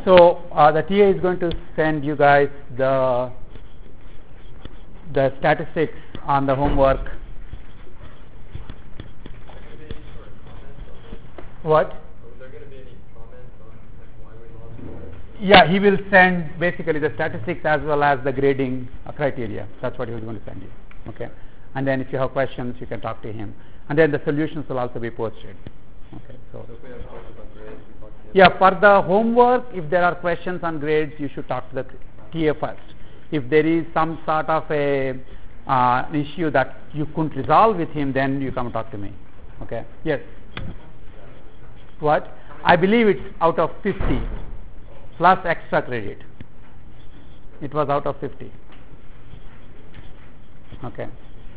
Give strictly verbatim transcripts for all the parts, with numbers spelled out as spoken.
so uh, the T A is going to send you guys the the statistics on the homework. What? Are there going to be any comments on like, why we lost? Yeah, he will send basically the statistics as well as the grading uh, criteria. That's what he was going to send you. Okay, and then if you have questions, you can talk to him, and then the solutions will also be posted. Okay, so. So if we have questions on grades, we talk to him. Yeah, for the homework, if there are questions on grades, you should talk to the T A first. If there is some sort of a uh, issue that you couldn't resolve with him, then you come talk to me. Okay. Yes. What? I believe it's out of fifty plus extra credit. It was out of fifty. Okay.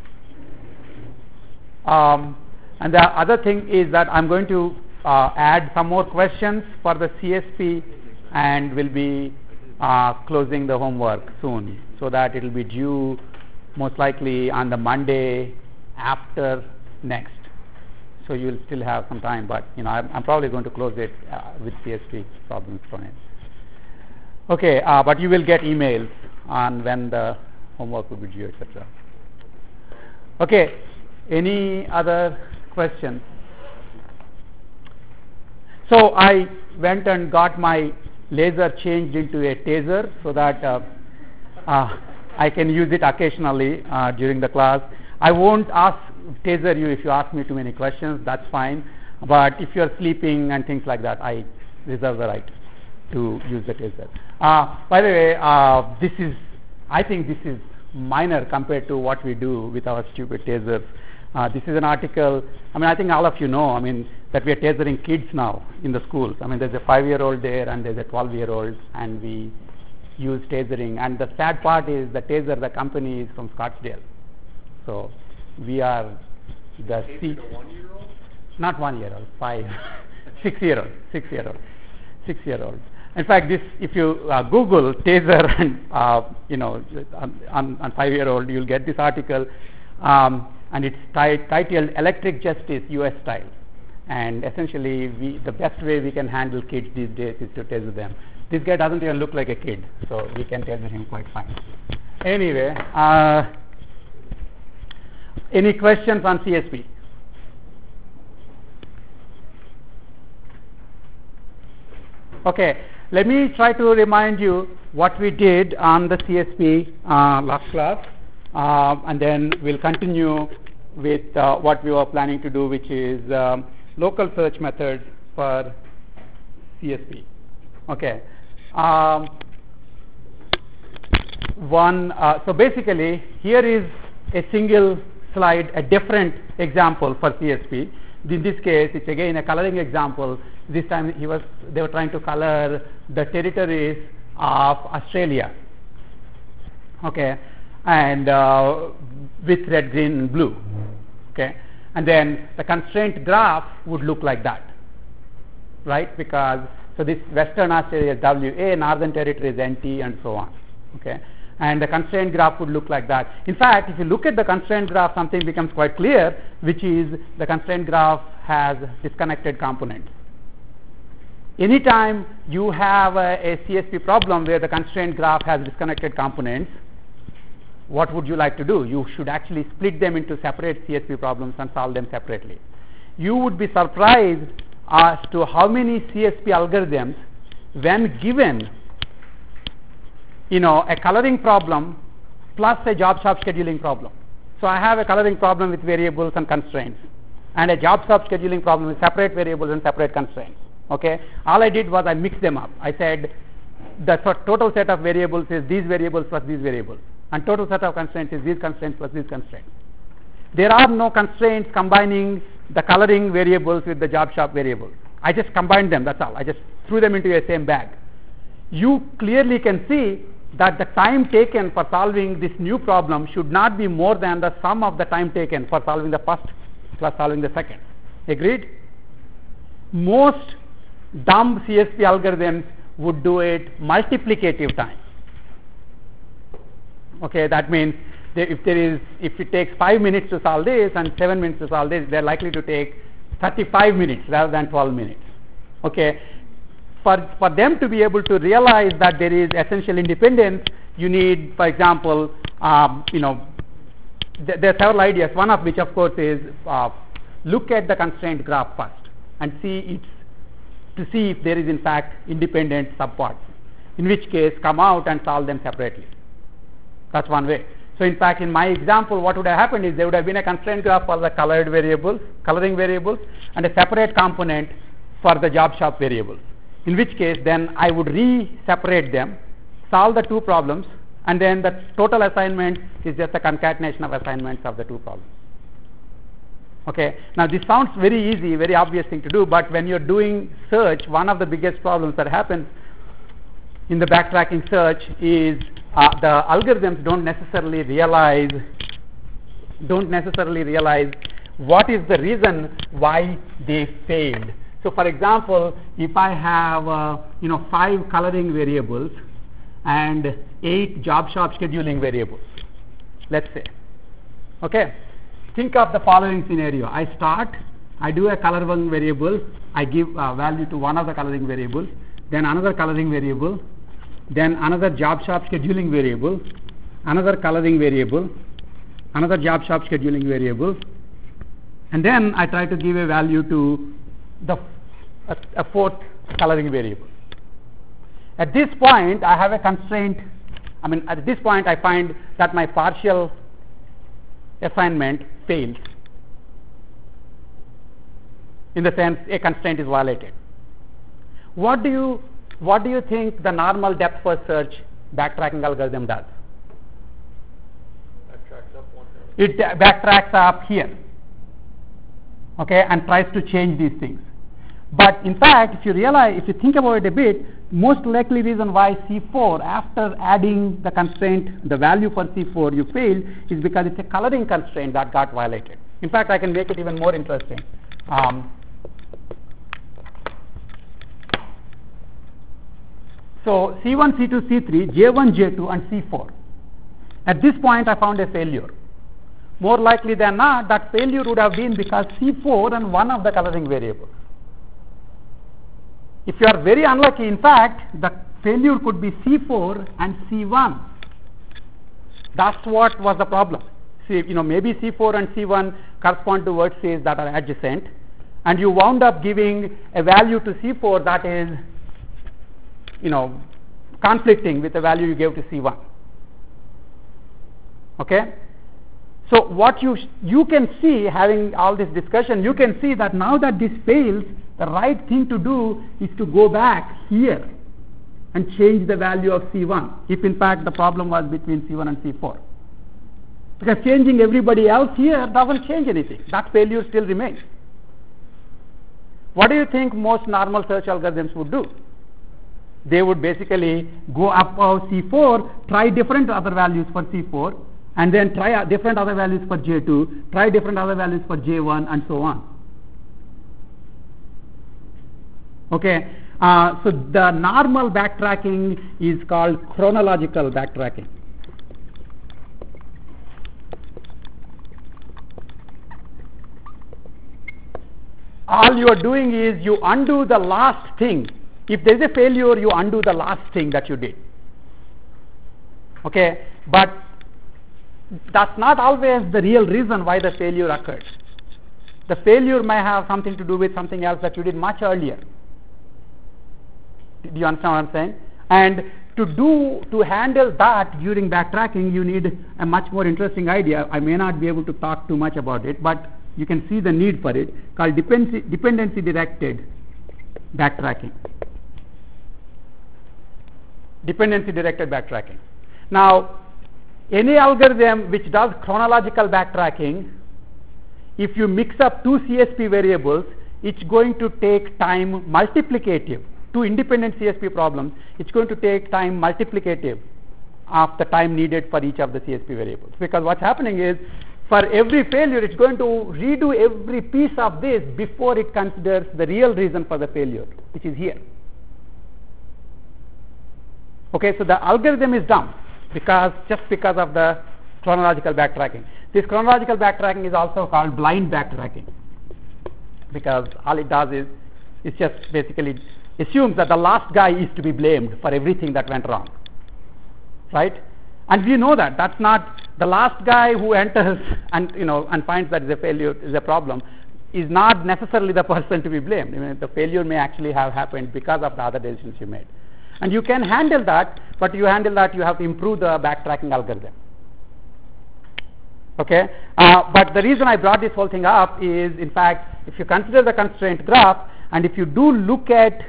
Um, and the other thing is that I'm going to uh, add some more questions for the C S P, and will be uh, closing the homework soon, so that it will be due most likely on the Monday after next. So you will still have some time, but you know I'm, I'm probably going to close it uh, with C S P problems from it. Okay, uh, but you will get emails on when the homework will be due, et cetera. Okay, any other questions? So I went and got my laser changed into a taser so that uh, uh, I can use it occasionally uh, during the class. I won't ask taser you if you ask me too many questions. That's fine. But if you're sleeping and things like that, I reserve the right to use the taser. Uh, by the way, uh, this is I think this is minor compared to what we do with our stupid tasers. Uh, this is an article. I mean, I think all of you know. I mean, that we are tasering kids now in the schools. I mean, there's a five-year-old there and there's a twelve-year-old, and we use tasering. And the sad part is the taser, the company is from Scottsdale. So we are the C. one-year-old? Not one-year-old, five, six-year-old, six-year-old, six-year-old. In fact, this if you uh, Google taser and uh, you know on, on, on five-year-old, you'll get this article. Um, and it's t- titled Electric Justice U S Style, and essentially we, the best way we can handle kids these days is to taser them. This guy doesn't even look like a kid, so we can taser him quite fine. Anyway, uh, any questions on C S P? Okay, let me try to remind you what we did on the C S P uh, last class. Uh, and then we'll continue with uh, what we were planning to do, which is um, local search methods for C S P. Okay. Um, one. Uh, so basically, here is a single slide, a different example for C S P. In this case, it's again a coloring example. This time, he was they were trying to color the territories of Australia. Okay. And uh, with red, green, and blue. Okay, and then the constraint graph would look like that, right? Because so this Western Australia is W A, Northern Territory is N T, and so on. Okay, and the constraint graph would look like that. In fact, if you look at the constraint graph, something becomes quite clear, which is the constraint graph has disconnected components. Anytime you have a, a C S P problem where the constraint graph has disconnected components, what would you like to do? You should actually split them into separate C S P problems and solve them separately. You would be surprised as to how many C S P algorithms, when given, you know, a coloring problem plus a job shop scheduling problem. So I have a coloring problem with variables and constraints, and a job shop scheduling problem with separate variables and separate constraints. Okay, all I did was I mixed them up. I said the total set of variables is these variables plus these variables, and total set of constraints is these constraints plus these constraints. There are no constraints combining the coloring variables with the job shop variables. I just combined them, that's all. I just threw them into a same bag. You clearly can see that the time taken for solving this new problem should not be more than the sum of the time taken for solving the first plus solving the second. Agreed? Most dumb C S P algorithms would do it multiplicative time. Okay, that means they, if there is, if it takes five minutes to solve this and seven minutes to solve this, they're likely to take thirty-five minutes rather than twelve minutes. Okay, for, for them to be able to realize that there is essential independence, you need, for example, um, you know, th- there are several ideas, one of which, of course, is uh, look at the constraint graph first and see its, to see if there is, in fact, independent subparts, in which case come out and solve them separately. That's one way. So, in fact, in my example, what would have happened is there would have been a constraint graph for the colored variables, coloring variables, and a separate component for the job shop variables. In which case, then I would re-separate them, solve the two problems, and then the total assignment is just a concatenation of assignments of the two problems. Okay. Now, this sounds very easy, very obvious thing to do, but when you're doing search, one of the biggest problems that happens in the backtracking search is uh, the algorithms don't necessarily realize don't necessarily realize what is the reason why they failed. So, for example, if I have uh, you know five coloring variables and eight job shop scheduling variables, let's say, okay, think of the following scenario. I start, I do a coloring variable, I give uh, value to one of the coloring variables, then another coloring variable, then another job shop scheduling variable, another coloring variable, another job shop scheduling variable, and then I try to give a value to the a, a fourth coloring variable. At this point, I have a constraint. I mean, at this point, I find that my partial assignment fails. In the sense, a constraint is violated. What do you what do you think the normal depth first search backtracking algorithm does? Backtracks up one node. It uh, backtracks up here, okay, and tries to change these things. But in fact, if you realize, if you think about it a bit, most likely reason why C four, after adding the constraint, the value for C four, you failed, is because it's a coloring constraint that got violated. In fact, I can make it even more interesting. Um, so C one, C two, C three, J one, J two, and C four. At this point, I found a failure. More likely than not, that failure would have been because C four and one of the coloring variables. If you are very unlucky, in fact, the failure could be C four and C one. That's what was the problem. See, you know, maybe C four and C one correspond to vertices that are adjacent, and you wound up giving a value to C four that is, you know, conflicting with the value you gave to C one. Okay? So what you you can see, having all this discussion, you can see that now that this fails, the right thing to do is to go back here and change the value of C one, if in fact the problem was between C one and C four. Because changing everybody else here doesn't change anything. That failure still remains. What do you think most normal search algorithms would do? They would basically go above C four, try different other values for C four, and then try different other values for J two, try different other values for J one, and so on. Okay, uh, so the normal backtracking is called chronological backtracking. All you are doing is you undo the last thing. If there is a failure, you undo the last thing that you did. Okay, but that's not always the real reason why the failure occurred. The failure may have something to do with something else that you did much earlier. Do you understand what I'm saying? And to do to handle that during backtracking, you need a much more interesting idea. I may not be able to talk too much about it, but you can see the need for it, called dependency, dependency directed backtracking. Dependency directed backtracking. Now, any algorithm which does chronological backtracking, if you mix up two C S P variables, it's going to take time multiplicative. Two independent C S P problems, it's going to take time multiplicative of the time needed for each of the C S P variables. Because what's happening is, for every failure, it's going to redo every piece of this before it considers the real reason for the failure, which is here. Okay, so the algorithm is dumb because just because of the chronological backtracking. This chronological backtracking is also called blind backtracking, because all it does is it's just basically assumes that the last guy is to be blamed for everything that went wrong, right? And we know that that's not the last guy who enters and you know and finds that the failure is a problem is not necessarily the person to be blamed. I mean, the failure may actually have happened because of the other decisions you made, and you can handle that. But you handle that, you have to improve the backtracking algorithm. Okay, uh, but the reason I brought this whole thing up is, in fact, if you consider the constraint graph, and if you do look at,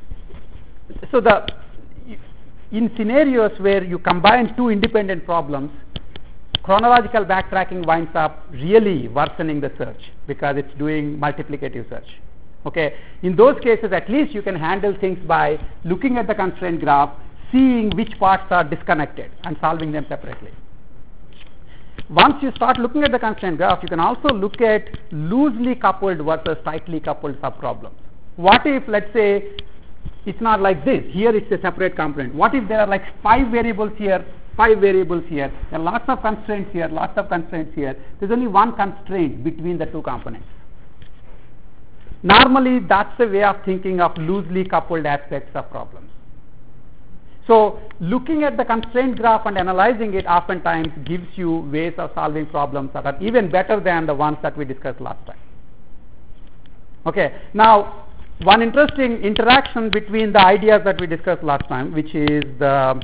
so the in scenarios where you combine two independent problems, chronological backtracking winds up really worsening the search because it's doing multiplicative search. Okay, in those cases, at least you can handle things by looking at the constraint graph, seeing which parts are disconnected, and solving them separately. Once you start looking at the constraint graph, you can also look at loosely coupled versus tightly coupled subproblems. What if, let's say, it's not like this? Here it's a separate component. What if there are like five variables here, five variables here, there are lots of constraints here, lots of constraints here. There's only one constraint between the two components. Normally, that's a way of thinking of loosely coupled aspects of problems. So, looking at the constraint graph and analyzing it oftentimes gives you ways of solving problems that are even better than the ones that we discussed last time. Okay, now, one interesting interaction between the ideas that we discussed last time, which is the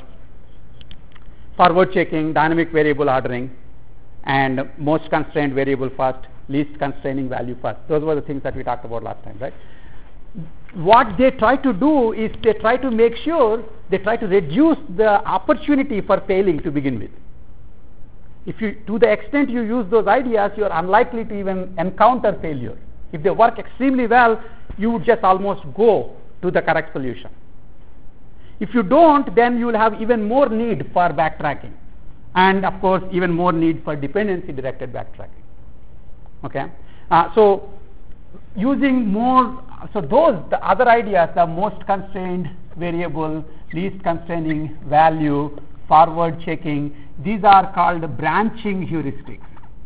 forward checking, dynamic variable ordering, and most constrained variable first, least constraining value first. Those were the things that we talked about last time, right? What they try to do is they try to make sure, they try to reduce the opportunity for failing to begin with. If you, to the extent you use those ideas, you are unlikely to even encounter failure. If they work extremely well, you would just almost go to the correct solution. If you don't, then you will have even more need for backtracking, and of course even more need for dependency directed backtracking. Okay, uh, so using more, so those the other ideas, the most constrained variable, least constraining value, forward checking, these are called branching heuristics.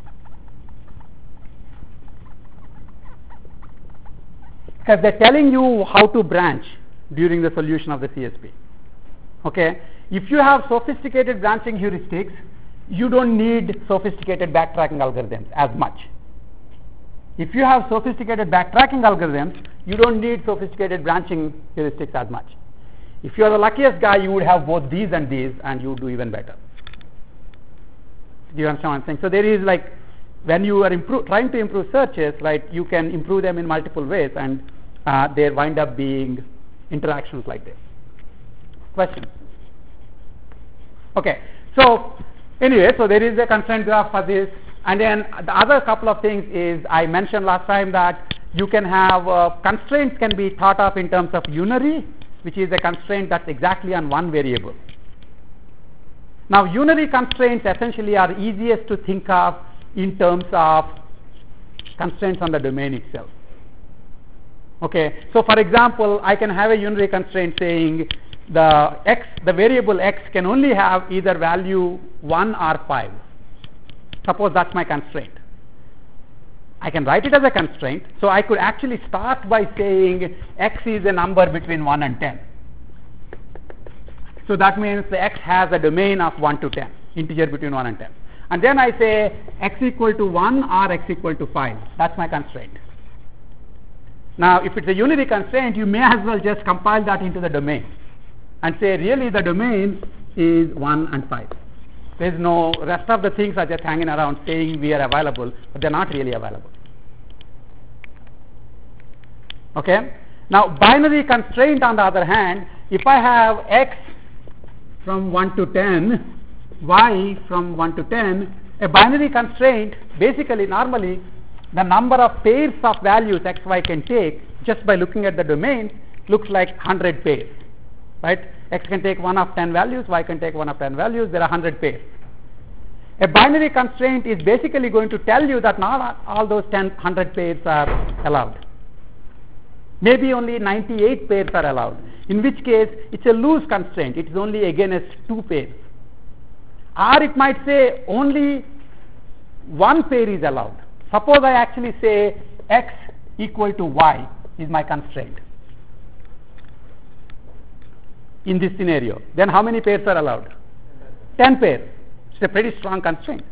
Because they're telling you how to branch during the solution of the C S P. Okay, if you have sophisticated branching heuristics, you don't need sophisticated backtracking algorithms as much. If you have sophisticated backtracking algorithms, you don't need sophisticated branching heuristics as much. If you are the luckiest guy, you would have both these and these, and you would do even better. Do you understand what I'm saying? So there is like, when you are improve, trying to improve searches, right, you can improve them in multiple ways, and uh, there wind up being interactions like this. Questions? Okay, so anyway, so there is a constraint graph for this, and then the other couple of things is, I mentioned last time that you can have uh, constraints can be thought of in terms of unary, which is a constraint that's exactly on one variable. Now, unary constraints essentially are easiest to think of in terms of constraints on the domain itself. Okay, so for example, I can have a unary constraint saying the x, the variable x can only have either value one or five. Suppose that's my constraint. I can write it as a constraint, so I could actually start by saying x is a number between one and ten. So that means the x has a domain of one to ten, integer between one and ten. And then I say x equal to one or x equal to five. That's my constraint. Now, if it's a unary constraint, you may as well just compile that into the domain and say really the domain is one and five. There's no, rest of the things are just hanging around saying we are available, but they're not really available. Okay? Now, binary constraint on the other hand, if I have x from one to ten, y from one to ten, a binary constraint, basically normally the number of pairs of values x, y can take just by looking at the domain looks like one hundred pairs, right? X can take one of ten values, y can take one of ten values, there are one hundred pairs. A binary constraint is basically going to tell you that not all those ten, one hundred pairs are allowed. Maybe only ninety-eight pairs are allowed, in which case it's a loose constraint, it is only against two pairs. Or it might say only one pair is allowed. Suppose I actually say x equal to y is my constraint. in this scenario, then how many pairs are allowed? ten pairs. It's a pretty strong constraint.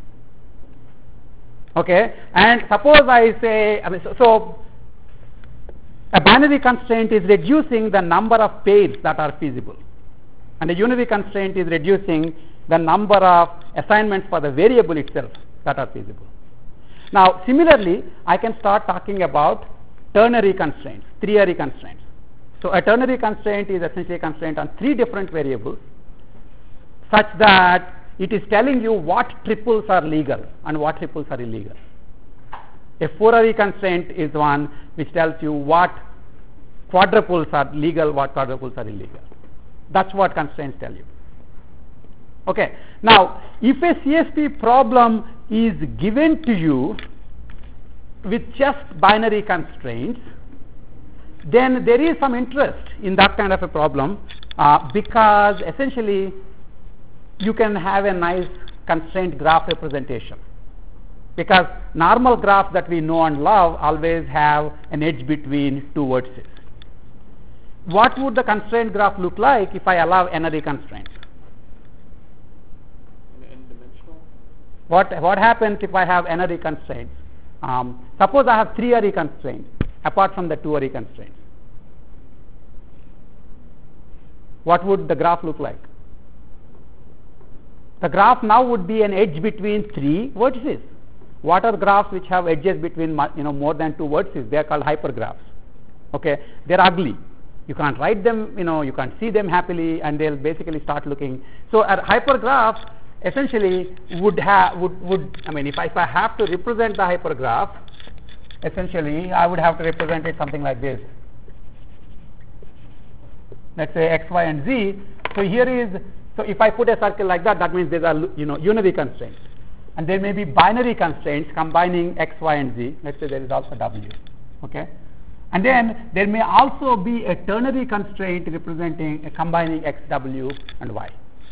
Okay, and suppose I say, I mean, so, so a binary constraint is reducing the number of pairs that are feasible, and a unary constraint is reducing the number of assignments for the variable itself that are feasible. Now, similarly, I can start talking about ternary constraints, ternary constraints. So, a ternary constraint is essentially a constraint on three different variables, such that it is telling you what triples are legal and what triples are illegal. A four-ary constraint is one which tells you what quadruples are legal, what quadruples are illegal. That's what constraints tell you. Okay. Now, if a C S P problem is given to you with just binary constraints, then there is some interest in that kind of a problem uh, because essentially you can have a nice constraint graph representation, because normal graphs that we know and love always have an edge between two vertices. What would the constraint graph look like if I allow n-ary constraints? N-dimensional? What, what happens if I have n-ary constraints? Um, suppose I have three-ary constraints apart from the two-ary constraints. What would the graph look like? The graph now would be an edge between three vertices. What are graphs which have edges between you know more than two vertices? They are called hypergraphs. Okay, they're ugly. You can't write them. You know, you can't see them happily, and they'll basically start looking. So a hypergraph essentially would have would would I mean, if I, if I have to represent the hypergraph, essentially I would have to represent it something like this. Let's say x, y, and z. So here is so if I put a circle like that, that means there are you know unary constraints, and there may be binary constraints combining x, y, and z. Let's say there is also w. Okay, and then there may also be a ternary constraint representing uh, combining x, w, and y.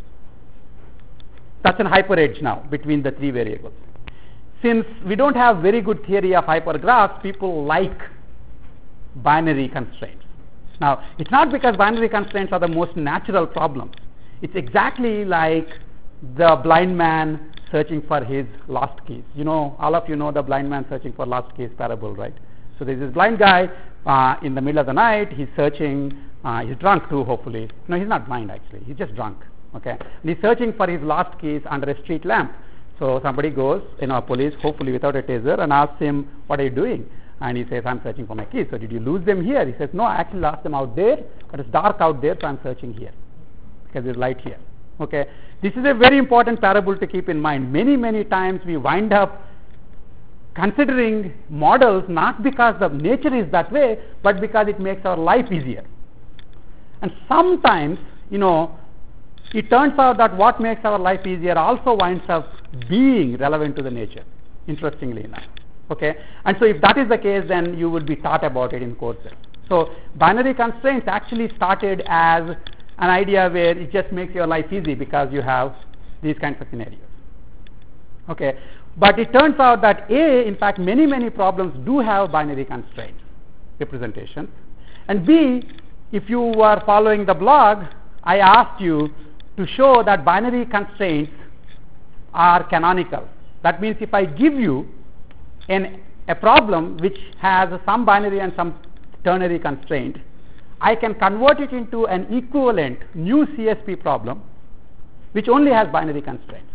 That's an hyperedge now between the three variables. Since we don't have very good theory of hypergraphs, people like binary constraints. Now, it's not because binary constraints are the most natural problems. It's exactly like the blind man searching for his lost keys. You know, all of you know the blind man searching for lost keys parable, right? So there's this blind guy uh, in the middle of the night. He's searching. Uh, he's drunk too, hopefully. No, he's not blind actually. He's just drunk. Okay, and he's searching for his lost keys under a street lamp. So somebody goes, you know, police, hopefully without a taser, and asks him, "What are you doing?" And he says, "I'm searching for my keys." So did you lose them here? He says, "No, I actually lost them out there, but it's dark out there, so I'm searching here because there's light here." Okay, this is a very important parable to keep in mind. Many, many times we wind up considering models not because the nature is that way, but because it makes our life easier. And sometimes, you know, it turns out that what makes our life easier also winds up being relevant to the nature, interestingly enough. Okay, and so if that is the case, then you will be taught about it in courses. So binary constraints actually started as an idea where it just makes your life easy because you have these kinds of scenarios. Okay, but it turns out that A, in fact, many, many problems do have binary constraints representations, and B, if you were following the blog, I asked you to show that binary constraints are canonical. That means if I give you an, a problem which has some binary and some ternary constraint, I can convert it into an equivalent new C S P problem which only has binary constraints.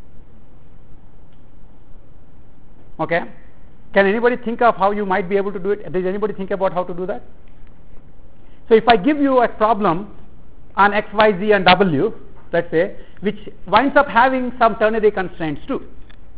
Okay? Can anybody think of how you might be able to do it? Does anybody think about how to do that? So if I give you a problem on x, y, z, and w, let's say, which winds up having some ternary constraints too,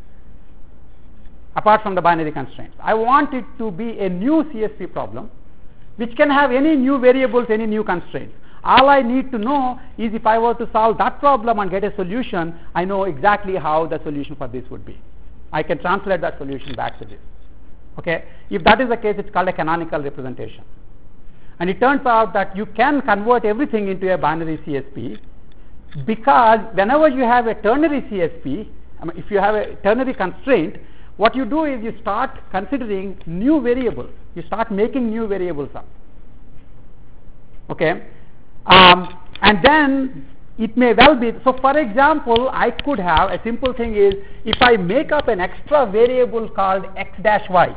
apart from the binary constraints. I want it to be a new C S P problem which can have any new variables, any new constraints. All I need to know is if I were to solve that problem and get a solution, I know exactly how the solution for this would be. I can translate that solution back to this. Okay? If that is the case, it's called a canonical representation. And it turns out that you can convert everything into a binary C S P, because whenever you have a ternary C S P, I mean, if you have a ternary constraint, what you do is you start considering new variables. You start making new variables up. Okay? Um, And then it may well be, so for example, I could have, a simple thing is, if I make up an extra variable called x dash y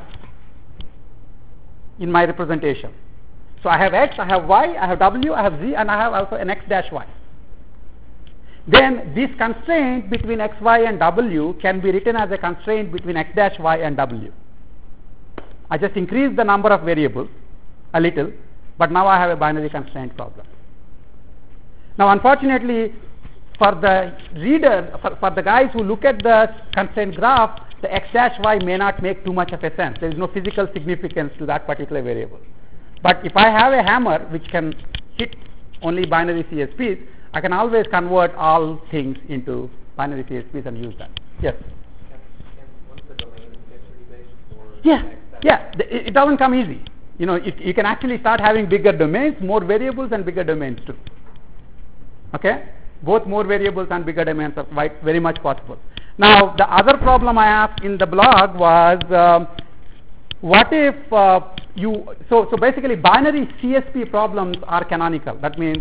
in my representation. So I have x, I have y, I have w, I have z, and I have also an x dash y. Then this constraint between x, y and w can be written as a constraint between x dash y and w. I just increase the number of variables a little, but now I have a binary constraint problem. Now unfortunately, for the reader, for, for the guys who look at the constraint graph, the x dash y may not make too much of a sense. There is no physical significance to that particular variable. But if I have a hammer which can hit only binary C S Ps, I can always convert all things into binary C S Ps and use that. Yes? Can, can once the domain is density based or Yeah, X, yeah. It, it doesn't come easy. You know, it, you can actually start having bigger domains, more variables and bigger domains too. Okay? Both more variables and bigger domains are quite very much possible. Now, the other problem I asked in the blog was, um, what if uh, you, so, so basically binary C S P problems are canonical. That means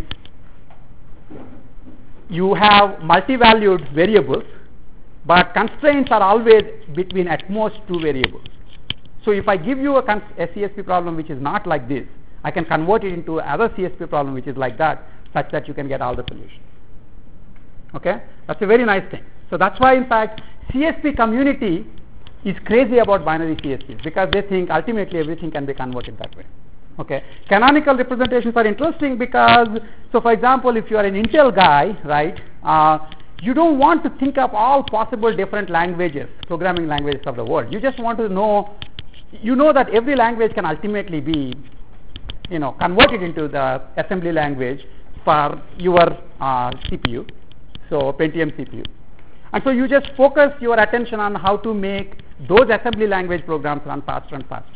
you have multi-valued variables, but constraints are always between at most two variables. So if I give you a, cons- a C S P problem which is not like this, I can convert it into another C S P problem which is like that, such that you can get all the solutions. Okay? That's a very nice thing. So that's why, in fact, C S P community is crazy about binary C S Ps, because they think ultimately everything can be converted that way. Okay? Canonical representations are interesting because, so for example, if you are an Intel guy, right, uh, you don't want to think of all possible different languages, programming languages of the world. You just want to know, you know that every language can ultimately be, you know, converted into the assembly language for your uh, C P U, so Pentium C P U. And so you just focus your attention on how to make those assembly language programs run faster and faster.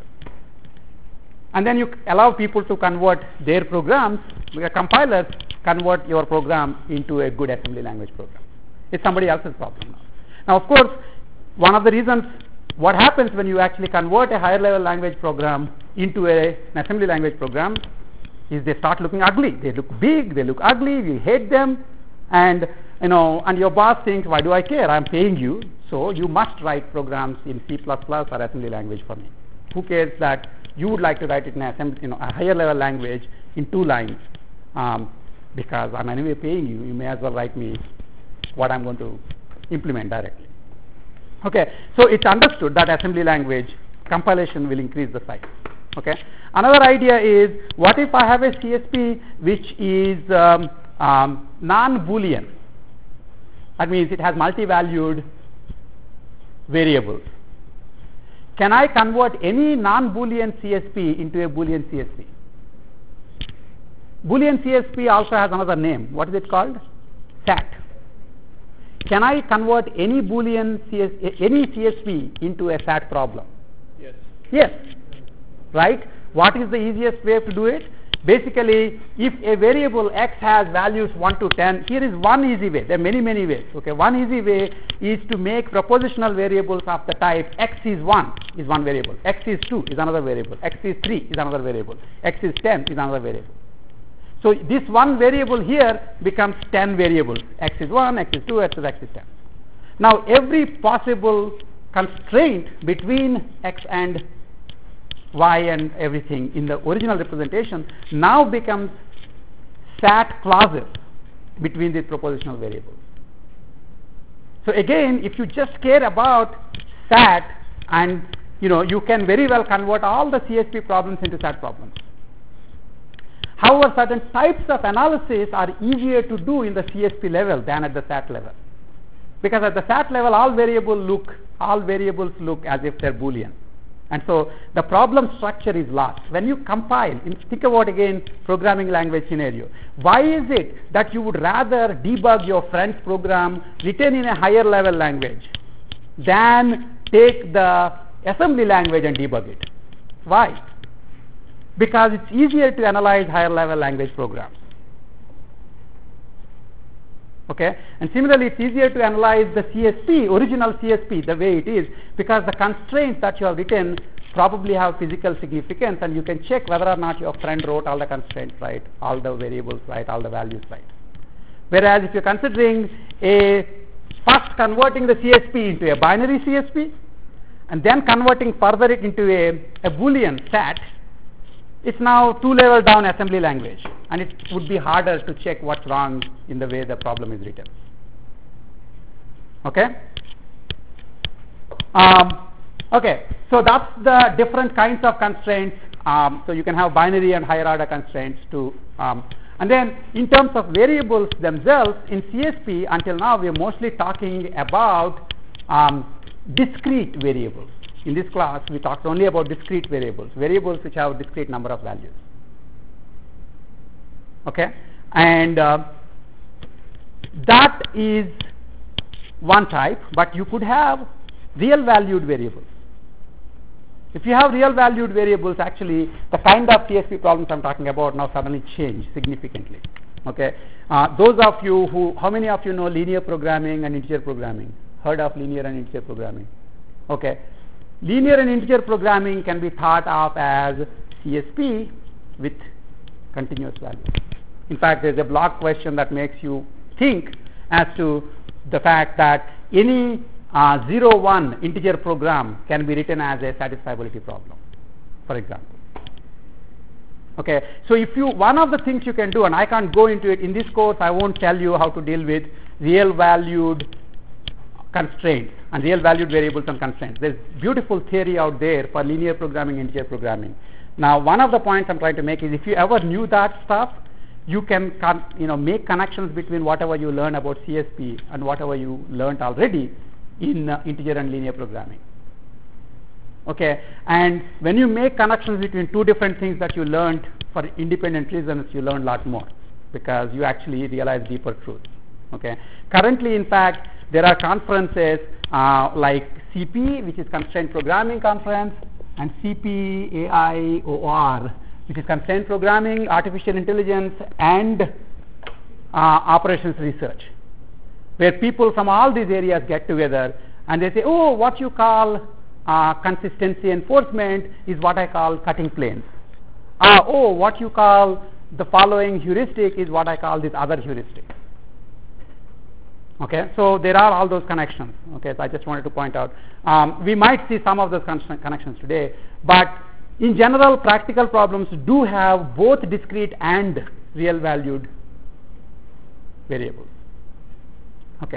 And then you allow people to convert their programs, the compilers convert your program into a good assembly language program. It's somebody else's problem now. Now, of course, one of the reasons what happens when you actually convert a higher level language program into a, an assembly language program is they start looking ugly. They look big, they look ugly, you hate them, and you know, and your boss thinks, why do I care? I'm paying you, so you must write programs in C plus plus or assembly language for me. Who cares that you would like to write it in assembly, you know, a higher level language in two lines, um, because I'm anyway paying you, you may as well write me what I'm going to implement directly. Okay, so it's understood that assembly language compilation will increase the size. Okay, another idea is, what if I have a C S P which is um, um, non-Boolean? That means it has multi-valued variables. Can I convert any non-Boolean C S P into a Boolean C S P? Boolean C S P also has another name. What is it called? S A T. Can I convert any Boolean C S, any C S P into a S A T problem? Yes. Yes. Right? What is the easiest way to do it? Basically, if a variable x has values one to ten, here is one easy way. There are many, many ways. Okay, one easy way is to make propositional variables of the type x is one is one variable, x is two is another variable, x is three is another variable, x is ten is another variable. So this one variable here becomes ten variables. X is one, x is two, x is, x is ten. Now every possible constraint between x and y and everything in the original representation now becomes S A T clauses between these propositional variables. So again, if you just care about S A T, and you know, you can very well convert all the C S P problems into S A T problems. However, certain types of analysis are easier to do in the C S P level than at the S A T level, because at the S A T level all variables look all variables look as if they're Boolean. And so the problem structure is lost. When you compile, think about again programming language scenario. Why is it that you would rather debug your friend's program written in a higher level language than take the assembly language and debug it? Why? Because it's easier to analyze higher level language programs. Okay, and similarly it's easier to analyze the C S P, original C S P, the way it is, because the constraints that you have written probably have physical significance, and you can check whether or not your friend wrote all the constraints right, all the variables right, all the values right. Whereas if you're considering a first converting the C S P into a binary C S P and then converting further it into a, a Boolean set, it's now two level down assembly language, and it would be harder to check what's wrong in the way the problem is written. Okay? Um, okay, so that's the different kinds of constraints. Um, so you can have binary and higher order constraints too. Um, and then in terms of variables themselves, in C S P until now we are mostly talking about um, discrete variables. In this class we talked only about discrete variables, variables which have a discrete number of values. Okay, and uh, that is one type, but you could have real valued variables. If you have real valued variables, actually the kind of C S P problems I'm talking about now suddenly change significantly. Okay, uh, those of you who, how many of you know linear programming and integer programming? Heard of linear and integer programming? Okay, linear and integer programming can be thought of as C S P with continuous values. In fact, there's a block question that makes you think as to the fact that any uh, zero one integer program can be written as a satisfiability problem, for example. Okay, so if you, one of the things you can do, and I can't go into it in this course, I won't tell you how to deal with real valued constraints and real valued variables and constraints. There's beautiful theory out there for linear programming, integer programming. Now, one of the points I'm trying to make is if you ever knew that stuff, you can con- you know make connections between whatever you learn about C S P and whatever you learned already in uh, integer and linear programming. Okay, and when you make connections between two different things that you learned for independent reasons, you learn a lot more because you actually realize deeper truths. Okay, currently, in fact, there are conferences uh, like C P, which is Constraint Programming Conference, and C P A I O R, which is Constraint Programming, Artificial Intelligence, and uh, Operations Research, where people from all these areas get together and they say, oh, what you call uh, consistency enforcement is what I call cutting planes. Uh, oh, what you call the following heuristic is what I call this other heuristic. Okay, so there are all those connections. Okay, so I just wanted to point out. Um, we might see some of those con- connections today, but in general, practical problems do have both discrete and real valued variables. Okay.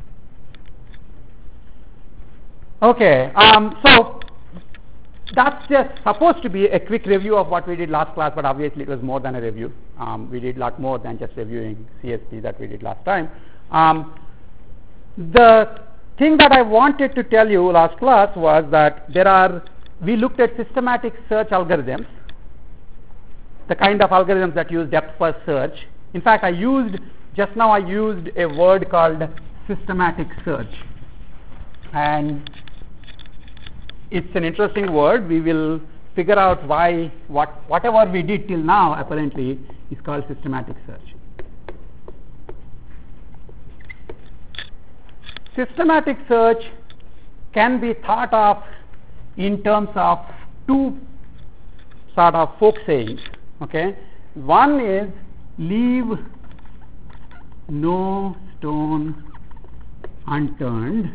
Okay, um, so that's just supposed to be a quick review of what we did last class, but obviously it was more than a review. Um, we did a lot more than just reviewing C S P that we did last time. Um, the thing that I wanted to tell you last class was that there are, we looked at systematic search algorithms, the kind of algorithms that use depth first search. In fact, I used, just now I used a word called systematic search, and it's an interesting word. We will figure out why, what, whatever we did till now apparently is called systematic search. Systematic search can be thought of in terms of two sort of folk sayings. Okay, one is leave no stone unturned.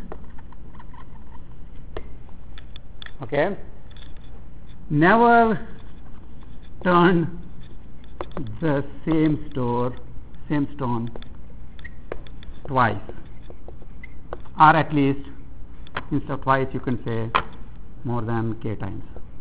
Okay, never turn the same store, same stone twice, or at least instead of twice you can say more than k times.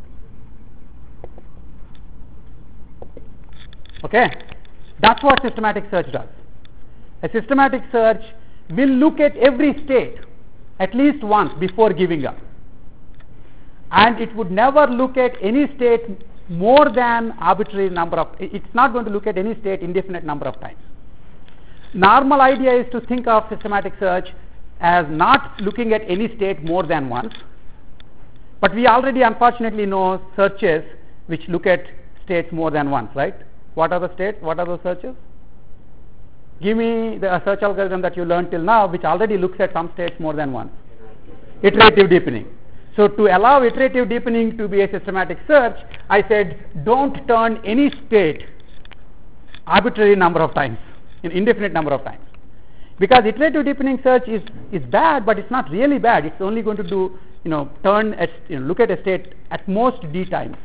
Okay, that's what systematic search does. A systematic search will look at every state at least once before giving up, and it would never look at any state more than arbitrary number of, it's not going to look at any state indefinite number of times. Normal idea is to think of systematic search as not looking at any state more than once, but we already unfortunately know searches which look at states more than once, right? What are the states? What are those searches? Give me the search algorithm that you learned till now which already looks at some states more than once. Iterative deepening. So to allow iterative deepening to be a systematic search, I said don't turn any state arbitrary number of times. an indefinite number of times. Because iterative deepening search is, is bad, but it's not really bad. It's only going to do, you know, turn, at, you know, look at a state at most d times.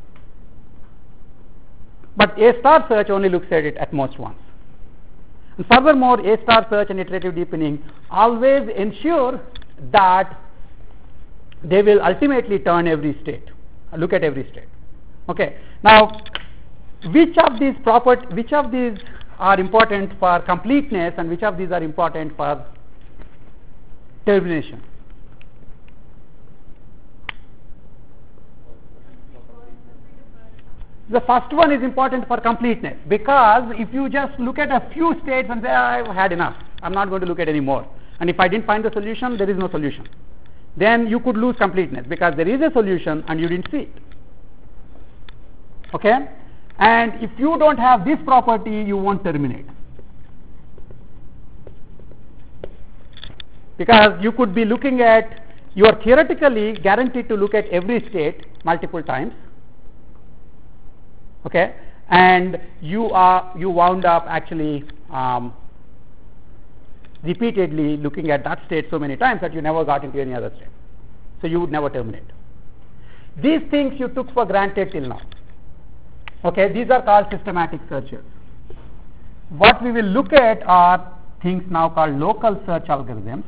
But A star search only looks at it at most once. And furthermore, A star search and iterative deepening always ensure that they will ultimately turn every state, look at every state. Okay. Now, which of these property, which of these are important for completeness and which of these are important for termination? The first one is important for completeness, because if you just look at a few states and say, I've had enough, I'm not going to look at any more, and if I didn't find the solution, there is no solution, then you could lose completeness, because there is a solution and you didn't see it. Okay? And if you don't have this property, you won't terminate, because you could be looking at, you are theoretically guaranteed to look at every state multiple times. Okay, and you are you wound up actually um, repeatedly looking at that state so many times that you never got into any other state, so you would never terminate. These things you took for granted till now. Okay, these are called systematic searches. What we will look at are things now called local search algorithms,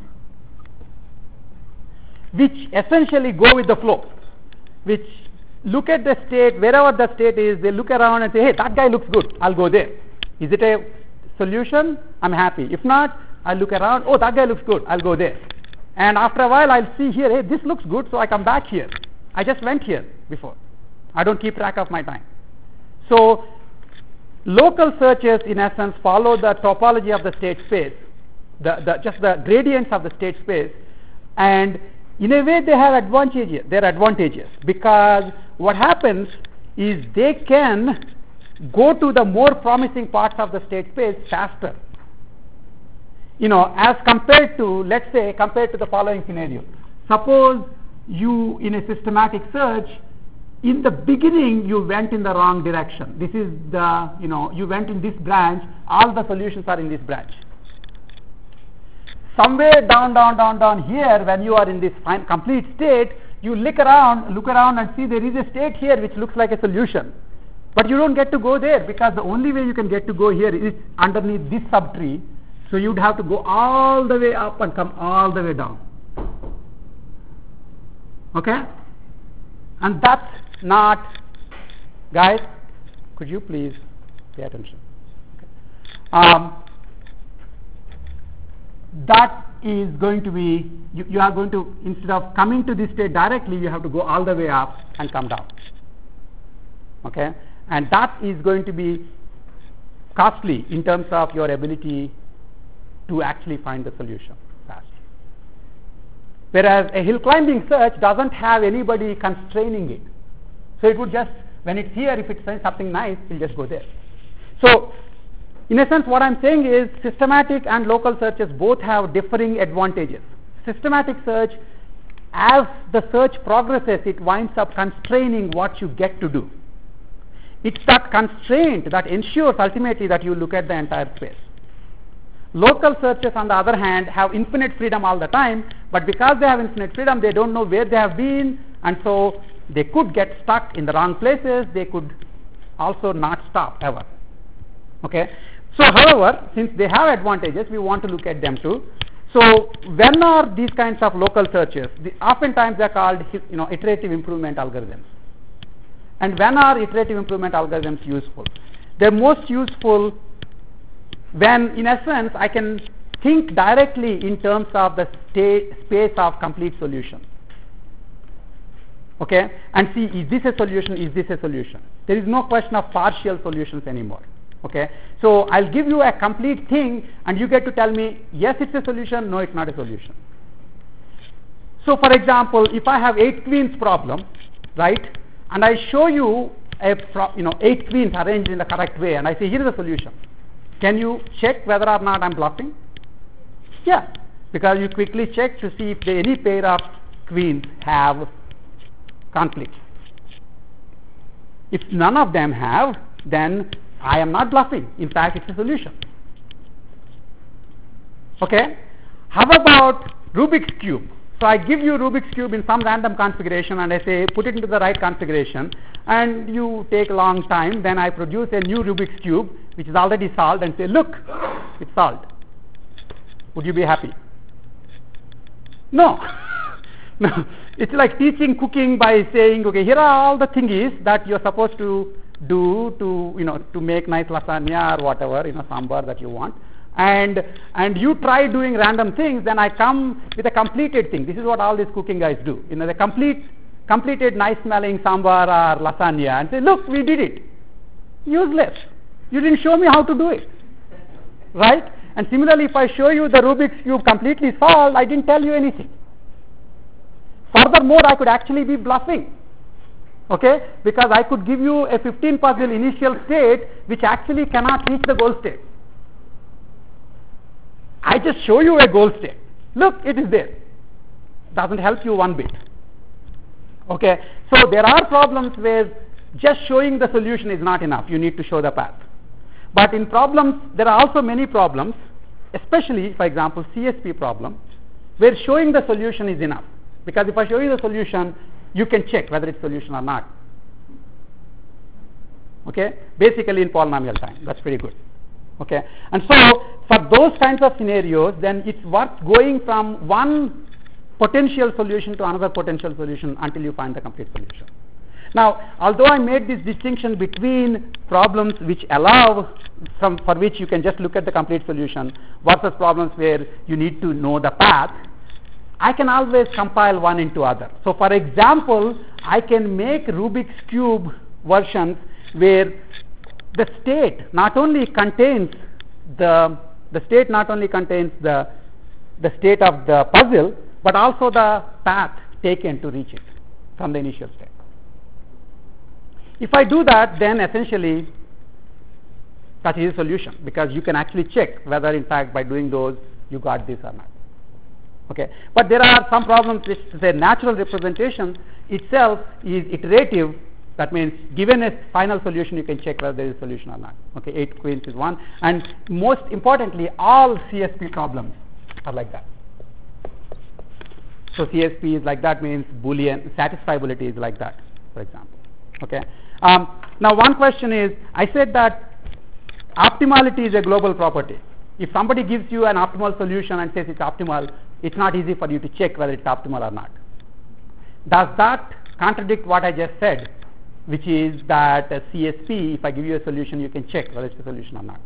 which essentially go with the flow, which look at the state, wherever the state is, they look around and say, hey, that guy looks good, I'll go there. Is it a solution? I'm happy. If not, I'll look around, oh, that guy looks good, I'll go there. And after a while, I'll see here, hey, this looks good, so I come back here. I just went here before. I don't keep track of my time. So, local searches, in essence, follow the topology of the state space, the, the, just the gradients of the state space, and in a way, they have advantages. They're advantageous, because what happens is they can go to the more promising parts of the state space faster. You know, as compared to, let's say, compared to the following scenario. Suppose you, in a systematic search, in the beginning you went in the wrong direction. This is the, you know, you went in this branch, all the solutions are in this branch. Somewhere down, down, down, down here, when you are in this fine, complete state, you look around, look around and see there is a state here which looks like a solution. But you don't get to go there, because the only way you can get to go here is underneath this subtree. So you'd have to go all the way up and come all the way down. Okay? And that's not, guys, could you please pay attention? Okay. Um, that is going to be, you, you are going to, instead of coming to this state directly, you have to go all the way up and come down. Okay? And that is going to be costly in terms of your ability to actually find the solution fast. Whereas a hill climbing search doesn't have anybody constraining it. So it would just, when it's here, if it's something nice, it'll just go there. So, in a sense, what I'm saying is systematic and local searches both have differing advantages. Systematic search, as the search progresses, it winds up constraining what you get to do. It's that constraint that ensures ultimately that you look at the entire space. Local searches, on the other hand, have infinite freedom all the time, but because they have infinite freedom, they don't know where they have been, and so they could get stuck in the wrong places. They could also not stop ever. Okay? So, however, since they have advantages, we want to look at them too. So, when are these kinds of local searches? The, oftentimes they are called, you know, iterative improvement algorithms. And when are iterative improvement algorithms useful? They're most useful when, in essence, I can think directly in terms of the state, space of complete solution. Okay? And see, is this a solution, is this a solution? There is no question of partial solutions anymore. Okay? So, I'll give you a complete thing and you get to tell me, yes, it's a solution, no, it's not a solution. So, for example, if I have eight queens problem, right, and I show you, a pro, you know, eight queens arranged in the correct way, and I say, here is the solution. Can you check whether or not I'm bluffing? Yeah, because you quickly check to see if the, any pair of queens have conflict. If none of them have, then I am not bluffing. In fact, it's a solution. Okay. How about Rubik's Cube? So I give you Rubik's Cube in some random configuration and I say put it into the right configuration, and you take a long time, then I produce a new Rubik's Cube which is already solved and say, look, it's solved. Would you be happy? No. No. It's like teaching cooking by saying, okay, here are all the thingies that you're supposed to do to, you know, to make nice lasagna or whatever, you know, sambar that you want. And and you try doing random things, then I come with a completed thing. This is what all these cooking guys do. You know, the complete, completed nice smelling sambar or lasagna and say, look, we did it. Useless. You didn't show me how to do it. Right? And similarly, if I show you the Rubik's Cube completely solved, I didn't tell you anything. Furthermore, I could actually be bluffing. Okay? Because I could give you a fifteen puzzle initial state which actually cannot reach the goal state. I just show you a goal state. Look, it is there. Doesn't help you one bit. Okay? So there are problems where just showing the solution is not enough. You need to show the path. But in problems, there are also many problems, especially, for example, C S P problem, where showing the solution is enough. Because if I show you the solution, you can check whether it's solution or not. Okay? Basically in polynomial time. That's pretty good. Okay? And so, for those kinds of scenarios, then it's worth going from one potential solution to another potential solution until you find the complete solution. Now, although I made this distinction between problems which allow, from, for which you can just look at the complete solution, versus problems where you need to know the path, I can always compile one into other. So, for example, I can make Rubik's Cube versions where the state not only contains the the state not only contains the the state of the puzzle, but also the path taken to reach it from the initial state. If I do that, then essentially that is a solution, because you can actually check whether in fact by doing those you got this or not. Okay, but there are some problems which the natural representation itself is iterative. That means given a final solution, you can check whether there is a solution or not. Okay, eight queens is one, and most importantly, all C S P problems are like that. So C S P is like that, means Boolean satisfiability is like that, for example. Okay. Um, now, one question is, I said that optimality is a global property. If somebody gives you an optimal solution and says it's optimal, it's not easy for you to check whether it's optimal or not. Does that contradict what I just said, which is that a C S P, if I give you a solution, you can check whether it's a solution or not?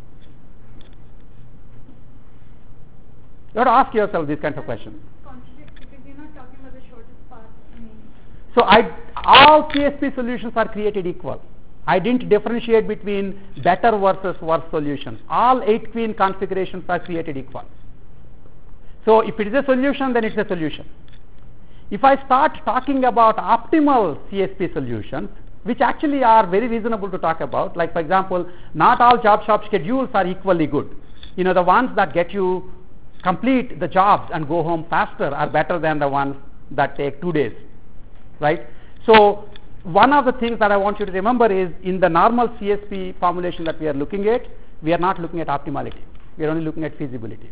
You have to ask yourself these kinds of questions. Contradict because you're not talking about the shortest path. I mean, so I, all C S P solutions are created equal. I didn't differentiate between better versus worse solutions. All eight queen configurations are created equal. So if it is a solution, then it's a solution. If I start talking about optimal C S P solutions, which actually are very reasonable to talk about, like for example, not all job shop schedules are equally good. You know, the ones that get you complete the jobs and go home faster are better than the ones that take two days, right? So one of the things that I want you to remember is in the normal C S P formulation that we are looking at, we are not looking at optimality. We are only looking at feasibility.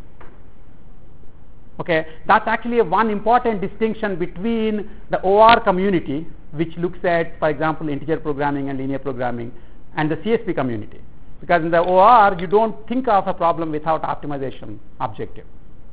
Okay, that's actually a one important distinction between the O R community, which looks at, for example, integer programming and linear programming, and the C S P community. Because in the O R, you don't think of a problem without optimization objective.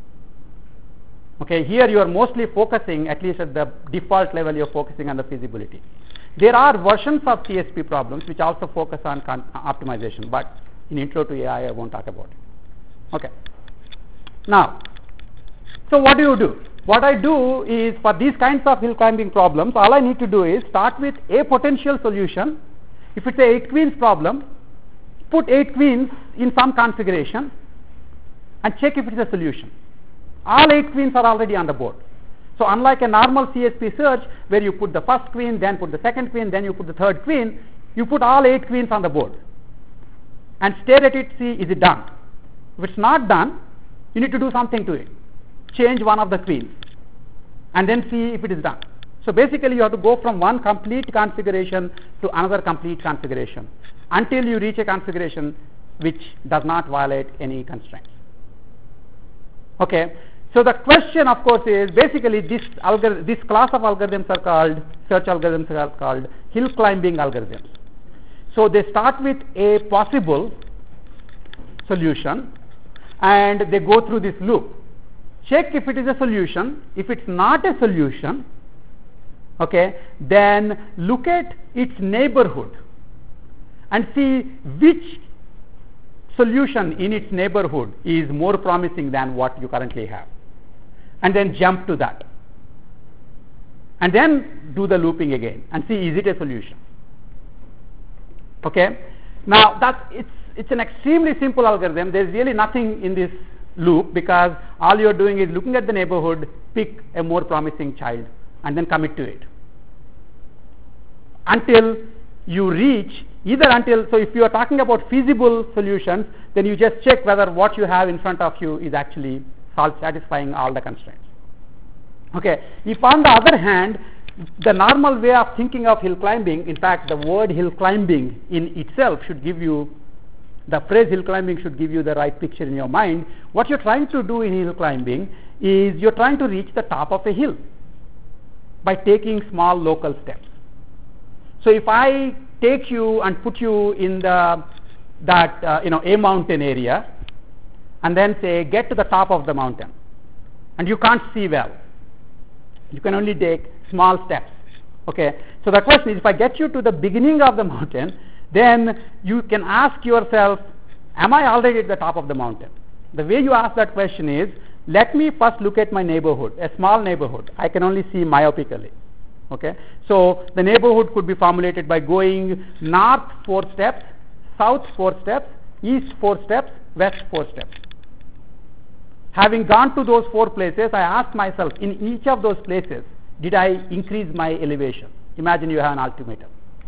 Okay, here you are mostly focusing, at least at the default level, you are focusing on the feasibility. There are versions of C S P problems which also focus on con- optimization, but in Intro to A I, I won't talk about it. Okay. Now, so what do you do? What I do is, for these kinds of hill climbing problems, all I need to do is start with a potential solution. If it's a eight queens problem, put eight queens in some configuration and check if it is a solution. All eight queens are already on the board. So unlike a normal C S P search where you put the first queen, then put the second queen, then you put the third queen, you put all eight queens on the board and stare at it, see is it done. If it's not done, you need to do something to it. Change one of the queens and then see if it is done. So basically you have to go from one complete configuration to another complete configuration until you reach a configuration which does not violate any constraints. Okay. So the question, of course, is basically this algor- this class of algorithms are called search algorithms are called hill climbing algorithms. So they start with a possible solution and they go through this loop. Check if it is a solution. If it's not a solution, okay, then look at its neighborhood and see which solution in its neighborhood is more promising than what you currently have, and then jump to that, and then do the looping again and see is it a solution. Okay, now that it's it's an extremely simple algorithm. There's really nothing in this loop because all you're doing is looking at the neighborhood, pick a more promising child and then commit to it until you reach either until so if you are talking about feasible solutions, then you just check whether what you have in front of you is actually satisfying all the constraints. Okay, if on the other hand the normal way of thinking of hill climbing, in fact the word hill climbing in itself should give you the phrase hill climbing should give you the right picture in your mind. What you're trying to do in hill climbing is you're trying to reach the top of a hill by taking small local steps. So if I take you and put you in the that uh, you know a mountain area and then say get to the top of the mountain and you can't see well, you can only take small steps. Okay, so the question is if I get you to the beginning of the mountain, then you can ask yourself, am I already at the top of the mountain? The way you ask that question is, let me first look at my neighborhood, a small neighborhood. I can only see myopically. Okay, so the neighborhood could be formulated by going north four steps, south four steps, east four steps, west four steps. Having gone to those four places, I ask myself, in each of those places, did I increase my elevation? Imagine you have an altimeter.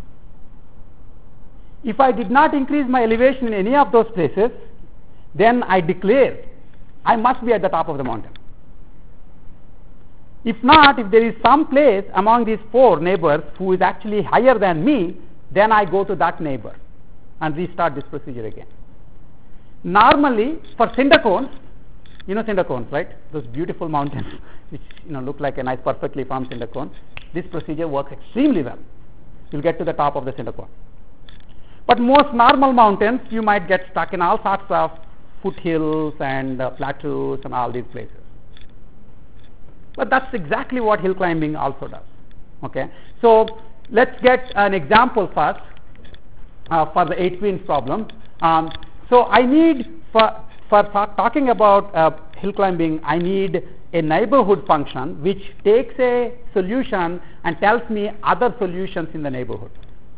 If I did not increase my elevation in any of those places, then I declare I must be at the top of the mountain. If not, if there is some place among these four neighbors who is actually higher than me, then I go to that neighbor and restart this procedure again. Normally, for cinder cones, you know cinder cones, right? Those beautiful mountains which you know look like a nice perfectly formed cinder cone. This procedure works extremely well. You'll get to the top of the cinder cone. But most normal mountains, you might get stuck in all sorts of foothills and uh, plateaus and all these places. But that's exactly what hill climbing also does. Okay, so let's get an example first uh, for the eight queens problem. Um, so I need for for talking about uh, hill climbing, I need a neighborhood function which takes a solution and tells me other solutions in the neighborhood.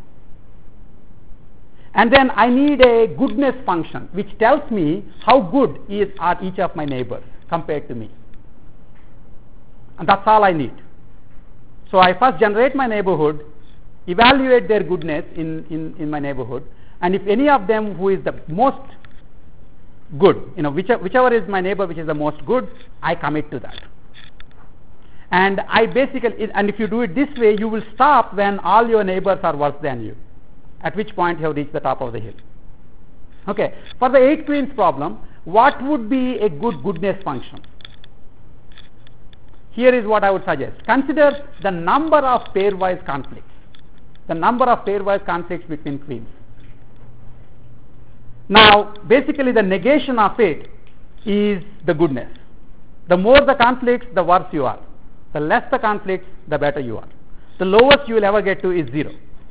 And then I need a goodness function which tells me how good is are each of my neighbors compared to me. And that's all I need. So I first generate my neighborhood, evaluate their goodness in, in, in my neighborhood, and if any of them who is the most good, you know, whichever, whichever is my neighbor which is the most good, I commit to that. And I basically, and if you do it this way, you will stop when all your neighbors are worse than you, at which point you have reached the top of the hill. Okay, for the eight queens problem, what would be a good goodness function? Here is what I would suggest. Consider the number of pairwise conflicts, the number of pairwise conflicts between queens. Now, basically the negation of it is the goodness. The more the conflicts, the worse you are. The less the conflicts, the better you are. The lowest you will ever get to is zero.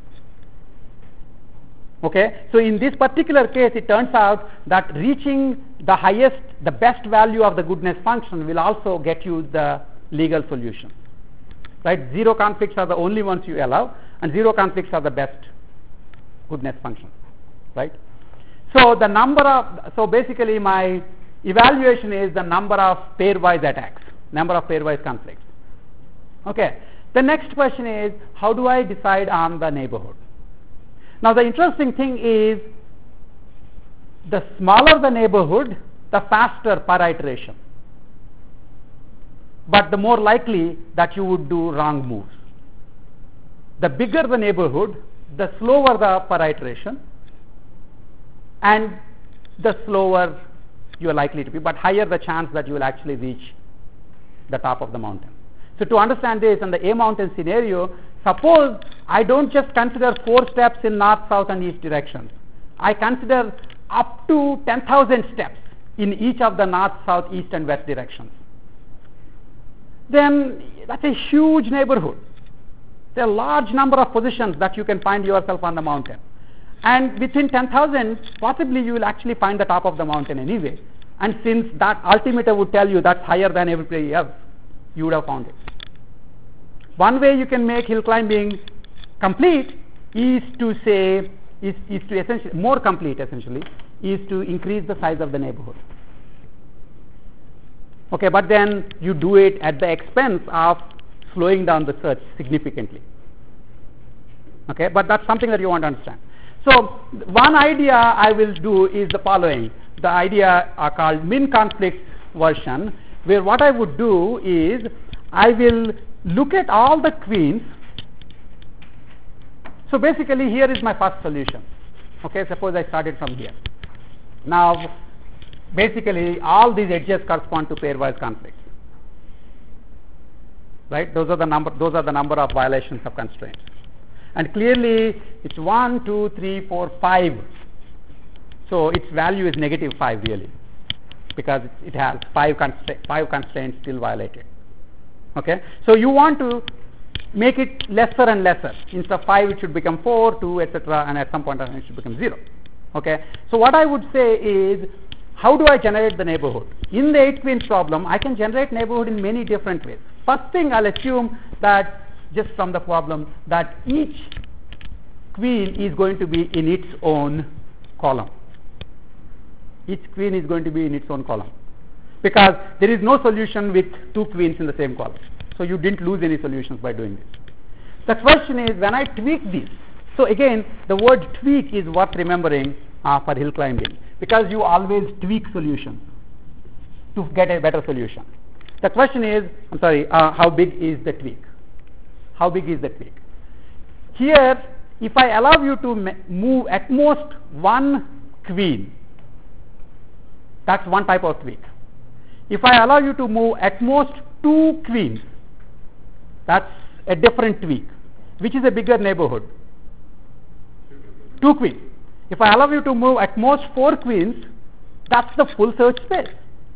Okay, so in this particular case, it turns out that reaching the highest, the best value of the goodness function will also get you the legal solution. Right, zero conflicts are the only ones you allow, and zero conflicts are the best goodness function. Right. So the number of, so basically my evaluation is the number of pairwise attacks, number of pairwise conflicts. Okay. The next question is, how do I decide on the neighborhood? Now the interesting thing is, the smaller the neighborhood, the faster per iteration, but the more likely that you would do wrong moves. The bigger the neighborhood, the slower the per iteration, and the slower you are likely to be, but higher the chance that you will actually reach the top of the mountain. So to understand this, in the A mountain scenario, suppose I don't just consider four steps in north, south and east directions. I consider up to ten thousand steps in each of the north, south, east and west directions. Then that's a huge neighborhood. There are a large number of positions that you can find yourself on the mountain. And within ten thousand, possibly you will actually find the top of the mountain anyway. And since that altimeter would tell you that's higher than everybody else, you would have found it. One way you can make hill climbing complete is to say, is, is to essentially, more complete essentially, is to increase the size of the neighborhood. Okay, but then you do it at the expense of slowing down the search significantly. Okay, but that's something that you want to understand. So one idea I will do is the following. The idea are called min conflicts version, where what I would do is I will look at all the queens. So basically here is my first solution. Okay, suppose I started from here. Now basically all these edges correspond to pairwise conflicts. Right? Those are the number those are the number of violations of constraints. And clearly it's one, two, three, four, five. So its value is negative five really, because it has five, constra- five constraints still violated. Okay, so you want to make it lesser and lesser. Instead of five, it should become four, two, et cetera, and at some point it should become zero. Okay, so what I would say is, how do I generate the neighborhood? In the eight queens problem, I can generate neighborhood in many different ways. First thing, I'll assume that just from the problem that each queen is going to be in its own column. Each queen is going to be in its own column, because there is no solution with two queens in the same column. So you didn't lose any solutions by doing this. The question is, when I tweak this, so again the word tweak is worth remembering uh, for hill climbing, because you always tweak solutions to get a better solution. The question is, I'm sorry, uh, how big is the tweak? How big is the tweak? Here, if I allow you to m- move at most one queen, that's one type of tweak. If I allow you to move at most two queens, that's a different tweak. Which is a bigger neighborhood? Two queens. If I allow you to move at most four queens, that's the full search space.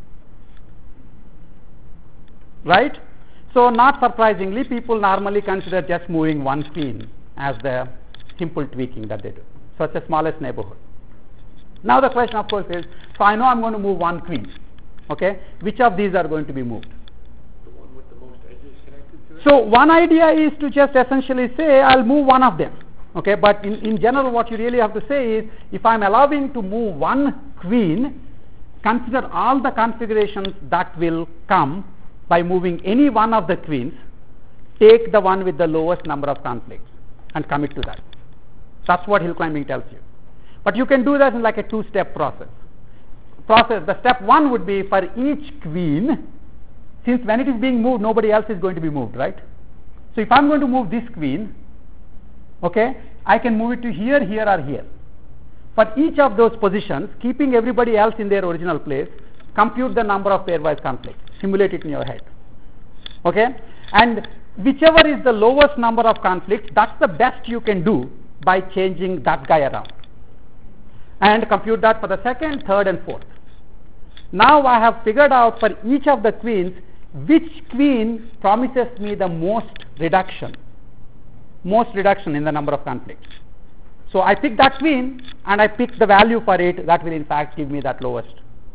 Right? So not surprisingly, people normally consider just moving one queen as the simple tweaking that they do. So it's the smallest neighborhood. Now the question of course is, so I know I'm going to move one queen. Okay? Which of these are going to be moved? The one with the most edges connected to it? So one idea is to just essentially say, I'll move one of them. Okay? But in, in general, what you really have to say is, if I'm allowing to move one queen, consider all the configurations that will come by moving any one of the queens, take the one with the lowest number of conflicts and commit to that. That's what hill climbing tells you. But you can do that in like a two-step process. Process. The step one would be for each queen, since when it is being moved, nobody else is going to be moved, right? So if I'm going to move this queen, okay, I can move it to here, here or here. For each of those positions, keeping everybody else in their original place, compute the number of pairwise conflicts. Simulate it in your head. Okay? And whichever is the lowest number of conflicts, that's the best you can do by changing that guy around. And compute that for the second, third and fourth. Now I have figured out for each of the queens, which queen promises me the most reduction. Most reduction in the number of conflicts. So I pick that queen and I pick the value for it that will in fact give me that lowest.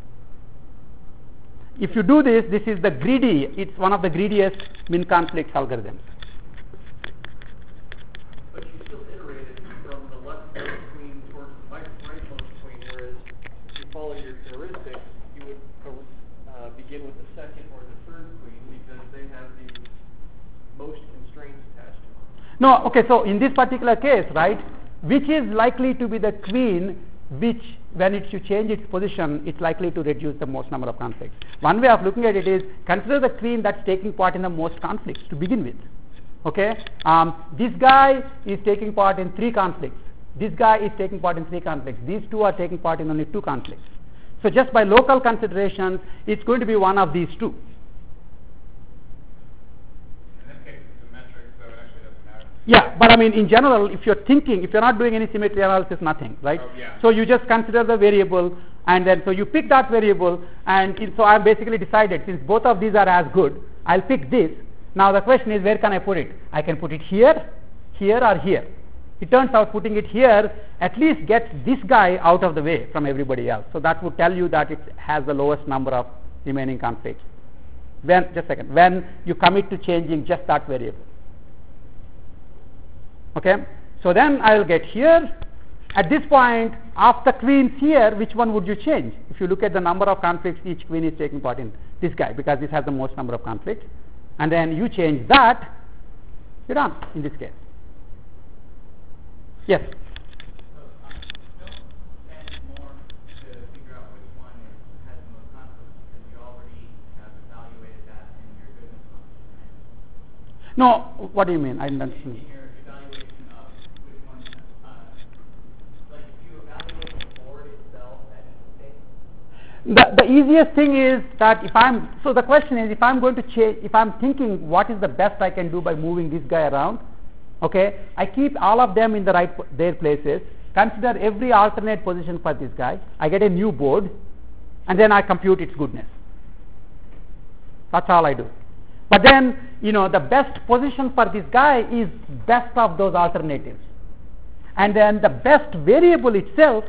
If you do this, this is the greedy, it's one of the greediest min conflicts algorithms. But you still iterated from the leftmost queen towards the rightmost queen, whereas if you follow your heuristics, you would uh, begin with the second or the third queen because they have the most constraints attached to them. No, okay, so in this particular case, right, which is likely to be the queen which, when it should change its position, it's likely to reduce the most number of conflicts. One way of looking at it is, consider the queen that's taking part in the most conflicts to begin with. Okay? Um, this guy is taking part in three conflicts. This guy is taking part in three conflicts. These two are taking part in only two conflicts. So just by local considerations, it's going to be one of these two. In this case, it's a metric, so it actually doesn't matter. Yeah, but I mean, in general, if you're thinking, if you're not doing any symmetry analysis, nothing, right? Oh, yeah. So you just consider the variable, and then so you pick that variable, and it, so I've basically decided, since both of these are as good, I'll pick this. Now the question is, where can I put it? I can put it here, here, or here. It turns out putting it here at least gets this guy out of the way from everybody else. So that would tell you that it has the lowest number of remaining conflicts. When, just a second, when you commit to changing just that variable. Okay, so then I will get here. At this point, of the queens here, which one would you change? If you look at the number of conflicts each queen is taking part in, this guy, because this has the most number of conflicts, and then you change that, you're done in this case. Yes? So, um, don't spend more to figure out which one is, has the most conflicts because you already have evaluated that in your goodness function, right? No, what do you mean? I didn't understand. In your evaluation of which one, uh, like if you evaluate the board itself at each state. The, the easiest thing is that if I'm, so the question is, if I'm going to change, if I'm thinking what is the best I can do by moving this guy around, okay, I keep all of them in the right, their places, consider every alternate position for this guy, I get a new board, and then I compute its goodness. That's all I do. But then, you know, the best position for this guy is best of those alternatives. And then the best variable itself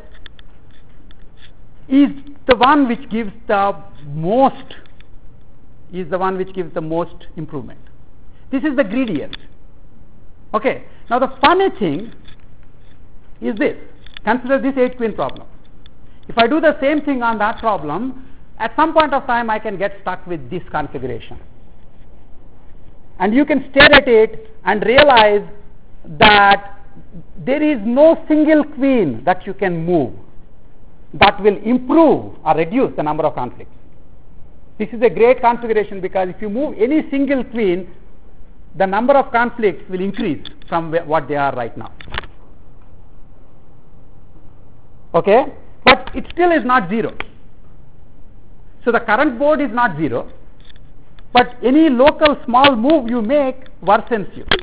is the one which gives the most, is the one which gives the most improvement. This is the gradient. Okay, now the funny thing is this. Consider this eight queen problem. If I do the same thing on that problem, at some point of time I can get stuck with this configuration. And you can stare at it and realize that there is no single queen that you can move that will improve or reduce the number of conflicts. This is a great configuration because if you move any single queen, the number of conflicts will increase from what they are right now. Okay, but it still is not zero. So the current board is not zero, but any local small move you make worsens you.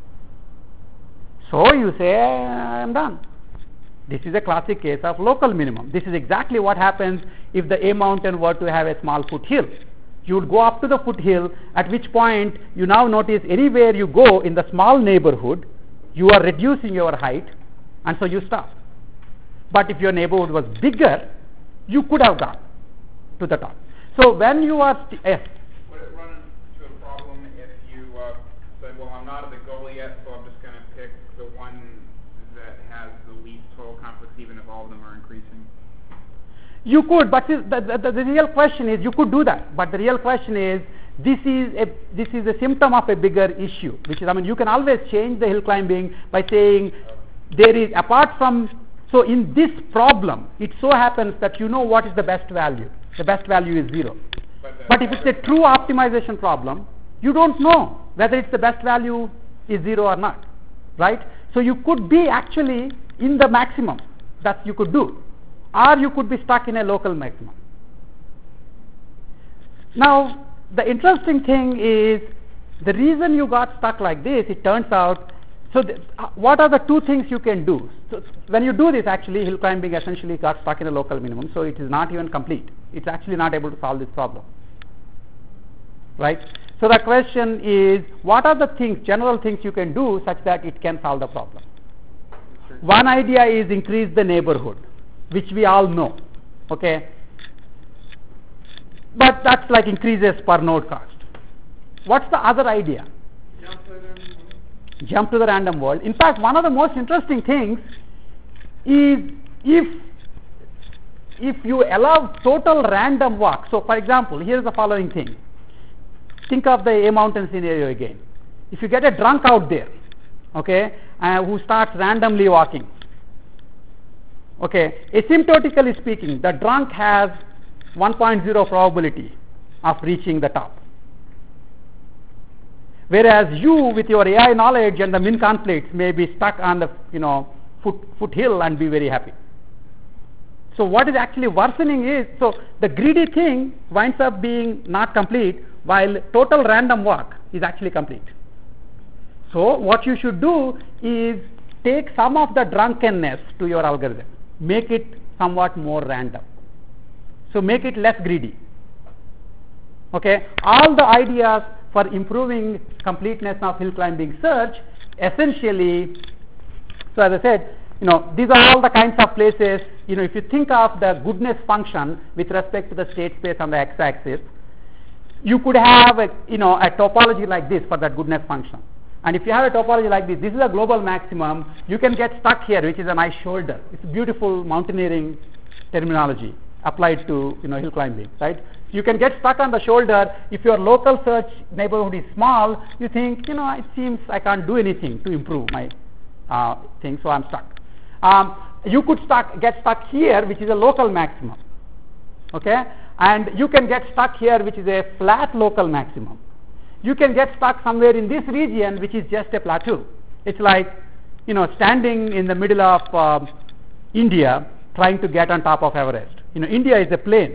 So you say, I am done. This is a classic case of local minimum. This is exactly what happens if the A mountain were to have a small foothill. You would go up to the foothill, at which point you now notice anywhere you go in the small neighborhood, you are reducing your height, and so you stop. But if your neighborhood was bigger, you could have gone to the top. So when you are, st- yes? Would it run into a problem if you uh, said, well, I'm not at the goal yet, so I'm just going to pick the one that has the least total conflicts, even if all of them are increasing? You could, but the, the, the real question is, you could do that, but the real question is, this is a this is a symptom of a bigger issue, which is, I mean, you can always change the hill climbing by saying there is, apart from, so in this problem, it so happens that you know what is the best value. The best value is zero. But, But if it's a true optimization problem, you don't know whether it's the best value is zero or not, right? So you could be actually in the maximum that you could do, or you could be stuck in a local maximum. Now, the interesting thing is, the reason you got stuck like this, it turns out, so th- uh, what are the two things you can do? So when you do this, actually, hill climbing essentially got stuck in a local minimum, so it is not even complete. It's actually not able to solve this problem, right? So the question is, what are the things, general things you can do such that it can solve the problem? One idea is increase the neighborhood, which we all know, okay? But that's like increases per node cost. What's the other idea? Jump to the random world. Jump to the random world. In fact, one of the most interesting things is if if you allow total random walk. So for example, here's the following thing. Think of the A mountain scenario again. If you get a drunk out there, okay, uh, who starts randomly walking, okay, asymptotically speaking, the drunk has one point zero probability of reaching the top. Whereas you, with your A I knowledge and the min conflicts, may be stuck on the, you know, foot foothill and be very happy. So what is actually worsening is, so the greedy thing winds up being not complete while total random walk is actually complete. So what you should do is take some of the drunkenness to your algorithm, make it somewhat more random. So make it less greedy. Okay, all the ideas for improving completeness of hill climbing search essentially, so as I said, you know, these are all the kinds of places, you know, if you think of the goodness function with respect to the state space on the x-axis, you could have a, you know, a topology like this for that goodness function. And if you have a topology like this, this is a global maximum, you can get stuck here, which is a nice shoulder. It's a beautiful mountaineering terminology applied to, you know, hill climbing, right? You can get stuck on the shoulder. If your local search neighborhood is small, you think, you know, it seems I can't do anything to improve my uh, thing, so I'm stuck. Um, you could stuck, get stuck here, which is a local maximum, okay? And you can get stuck here, which is a flat local maximum. You can get stuck somewhere in this region, which is just a plateau. It's like, you know, standing in the middle of uh, India, trying to get on top of Everest. You know, India is a plain,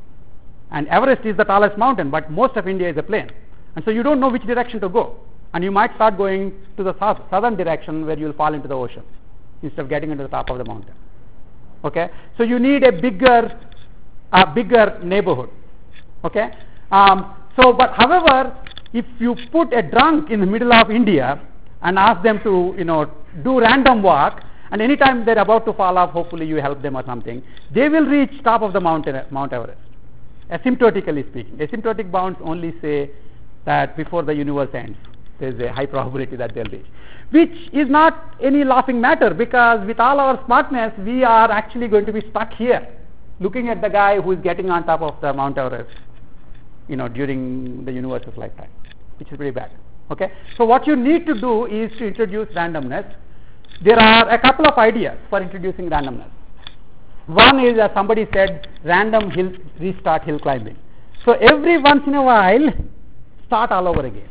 and Everest is the tallest mountain, but most of India is a plain. And so you don't know which direction to go. And you might start going to the south, southern direction where you'll fall into the ocean instead of getting into the top of the mountain. Okay? So you need a bigger, a bigger neighborhood. Okay? Um, so, but however, if you put a drunk in the middle of India and ask them to, you know, do random walk, and anytime they're about to fall off, hopefully you help them or something, they will reach top of the mountain, Mount Everest. Asymptotically speaking. Asymptotic bounds only say that before the universe ends, there's a high probability that they'll reach. Which is not any laughing matter, because with all our smartness, we are actually going to be stuck here, looking at the guy who is getting on top of the Mount Everest, you know, during the universe's lifetime, which is pretty bad. Okay? So what you need to do is to introduce randomness. There are a couple of ideas for introducing randomness. One is, as somebody said, random hill restart hill climbing. So every once in a while, start all over again.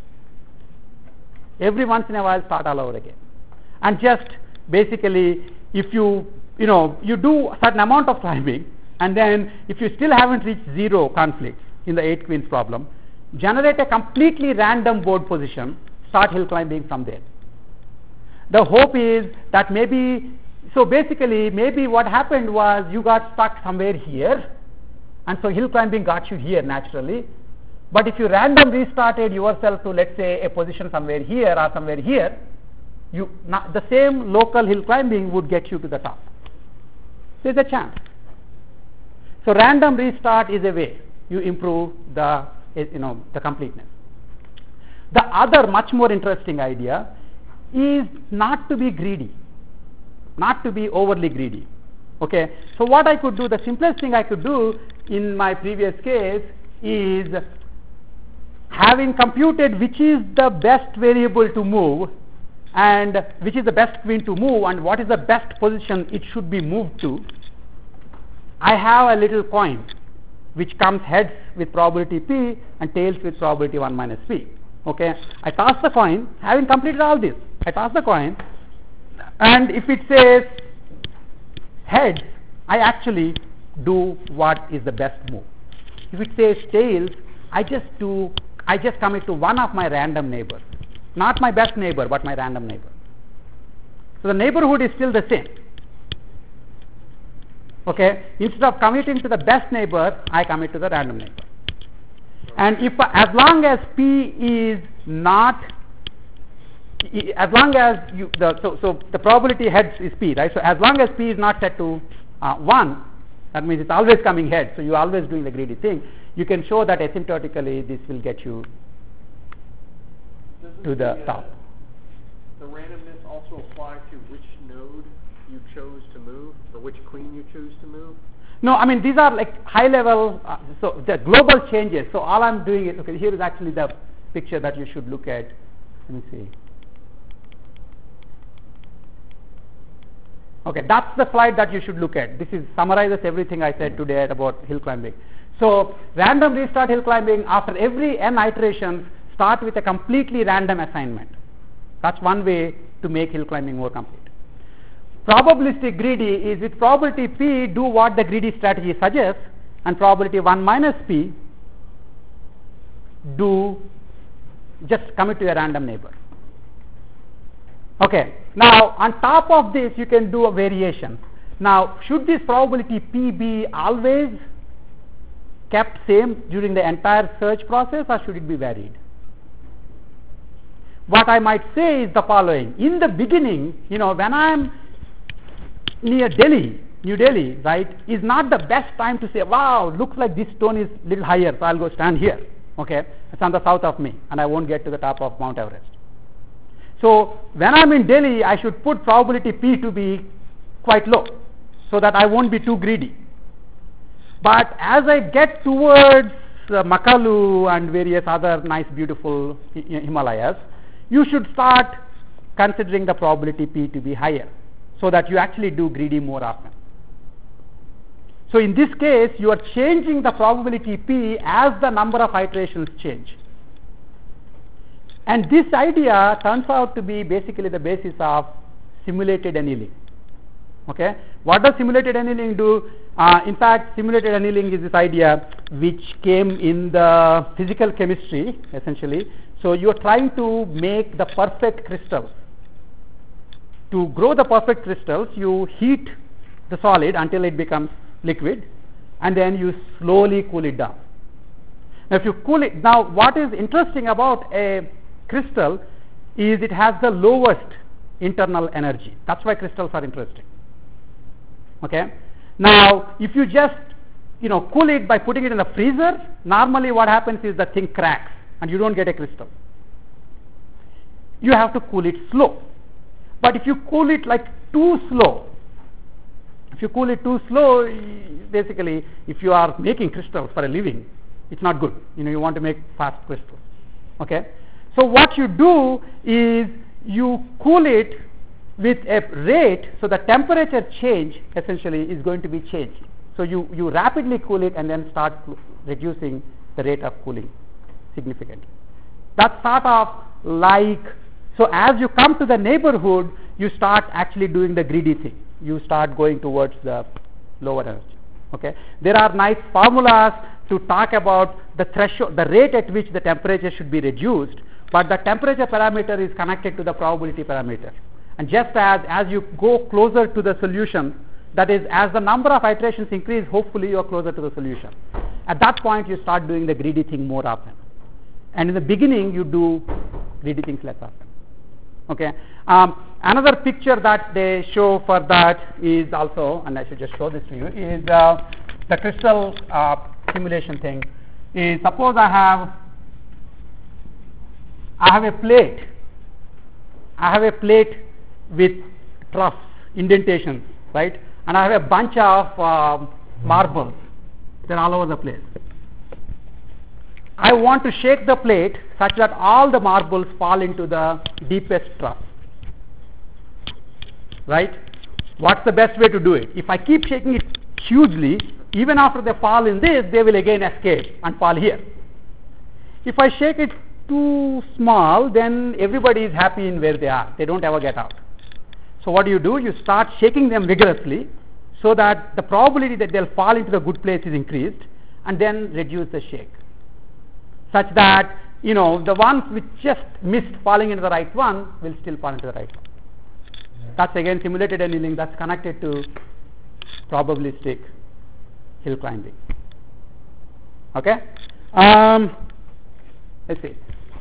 Every once in a while, start all over again. And just basically, if you, you know, you do a certain amount of climbing, and then if you still haven't reached zero conflicts in the eight queens problem, generate a completely random board position, start hill climbing from there. The hope is that maybe, so basically, maybe what happened was you got stuck somewhere here, and so hill climbing got you here naturally. But if you random restarted yourself to, let's say, a position somewhere here or somewhere here, you not, the same local hill climbing would get you to the top. There's a chance. So random restart is a way you improve the, you know, the completeness. The other much more interesting idea is not to be greedy, not to be overly greedy. Okay, so what I could do, the simplest thing I could do in my previous case is, having computed which is the best variable to move and which is the best queen to move and what is the best position it should be moved to, I have a little coin which comes heads with probability p and tails with probability one minus p. Okay, I toss the coin, having completed all this, I toss the coin, and if it says heads, I actually do what is the best move. If it says tails, I just do, I just commit to one of my random neighbors, not my best neighbor, but my random neighbor. So the neighborhood is still the same. Okay, instead of committing to the best neighbor, I commit to the random neighbor. And if as long as p is not, as long as you, the, so, so the probability heads is p, right? So as long as p is not set to uh, one, that means it's always coming head, so you're always doing the greedy thing. You can show that asymptotically this will get you Doesn't to the uh, top. The randomness also apply to which node you chose to move, or which queen you choose to move? No, I mean, these are like high level, uh, so the global changes. So all I'm doing is, okay, here is actually the picture that you should look at. Let me see. Okay, that's the slide that you should look at. This is summarizes everything I said today about hill climbing. So random restart hill climbing, after every n iterations, start with a completely random assignment. That's one way to make hill climbing more complete. Probabilistic greedy is with probability P, do what the greedy strategy suggests, and probability one minus P, do just commit to a random neighbor. Okay. Now, on top of this, you can do a variation. Now, should this probability P be always kept same during the entire search process, or should it be varied? What I might say is the following. In the beginning, you know, when I am near Delhi, New Delhi, right, is not the best time to say, wow, looks like this stone is little higher, so I'll go stand here. Okay, it's on the south of me, and I won't get to the top of Mount Everest. So when I'm in Delhi, I should put probability P to be quite low, so that I won't be too greedy. But as I get towards uh, Makalu and various other nice, beautiful Himalayas, you should start considering the probability P to be higher, so that you actually do greedy more often. So in this case, you are changing the probability P as the number of iterations change. And this idea turns out to be basically the basis of simulated annealing. Okay? What does simulated annealing do? Uh, in fact, simulated annealing is this idea which came in the physical chemistry, essentially. So you are trying to make the perfect crystals. To grow the perfect crystals, you heat the solid until it becomes liquid, and then you slowly cool it down. Now, if you cool it, now what is interesting about a crystal is it has the lowest internal energy. That's why crystals are interesting. Okay. Now, if you just, you know, cool it by putting it in a freezer, normally what happens is the thing cracks and you don't get a crystal. You have to cool it slow. But if you cool it like too slow, if you cool it too slow, basically, if you are making crystals for a living, it's not good. You know, you want to make fast crystals. Okay. So what you do is you cool it with a rate, so the temperature change essentially is going to be changed. So you, you rapidly cool it and then start reducing the rate of cooling significantly. That's sort of like, so as you come to the neighborhood, you start actually doing the greedy thing. You start going towards the lower energy. Okay. There are nice formulas to talk about the threshold, the rate at which the temperature should be reduced, but the temperature parameter is connected to the probability parameter. And just as, as you go closer to the solution, that is, as the number of iterations increase, hopefully you are closer to the solution. At that point, you start doing the greedy thing more often. And in the beginning, you do greedy things less often. Okay. Um, another picture that they show for that is also, and I should just show this to you, is uh, the crystal uh, simulation thing. Is suppose I have, I have a plate. I have a plate with troughs, indentations, right? And I have a bunch of uh, marbles. They're all over the place. I want to shake the plate such that all the marbles fall into the deepest trough. Right? What's the best way to do it? If I keep shaking it hugely, even after they fall in this, they will again escape and fall here. If I shake it too small, then everybody is happy in where they are. They don't ever get out. So what do you do? You start shaking them vigorously so that the probability that they'll fall into the good place is increased, and then reduce the shake, such that, you know, the ones which just missed falling into the right one will still fall into the right one. That's again simulated annealing. That's connected to probabilistic hill climbing. Okay? Um, let's see.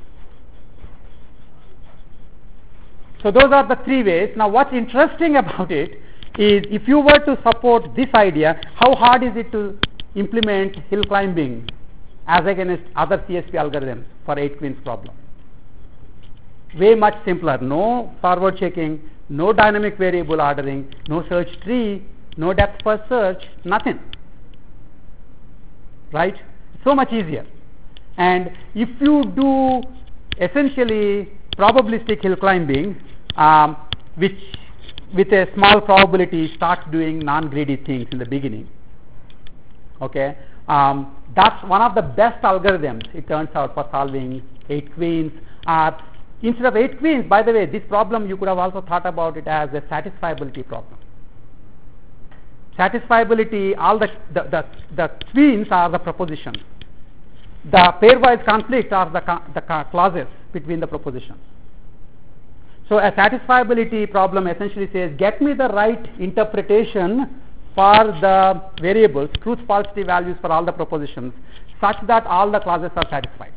So those are the three ways. Now what's interesting about it is, if you were to support this idea, how hard is it to implement hill climbing as against other C S P algorithms for eight queens problem? Way much simpler. No forward checking, no dynamic variable ordering, no search tree, no depth first search, nothing. Right? So much easier. And if you do essentially probabilistic hill climbing, um, which with a small probability starts doing non-greedy things in the beginning, okay, um, that's one of the best algorithms, it turns out, for solving eight queens. Uh, instead of eight queens, by the way, this problem you could have also thought about it as a satisfiability problem. satisfiability, all the, the, the, the queens are the propositions. The pairwise conflict are the, the clauses between the propositions. So a satisfiability problem essentially says, get me the right interpretation for the variables, truth falsity values for all the propositions, such that all the clauses are satisfied.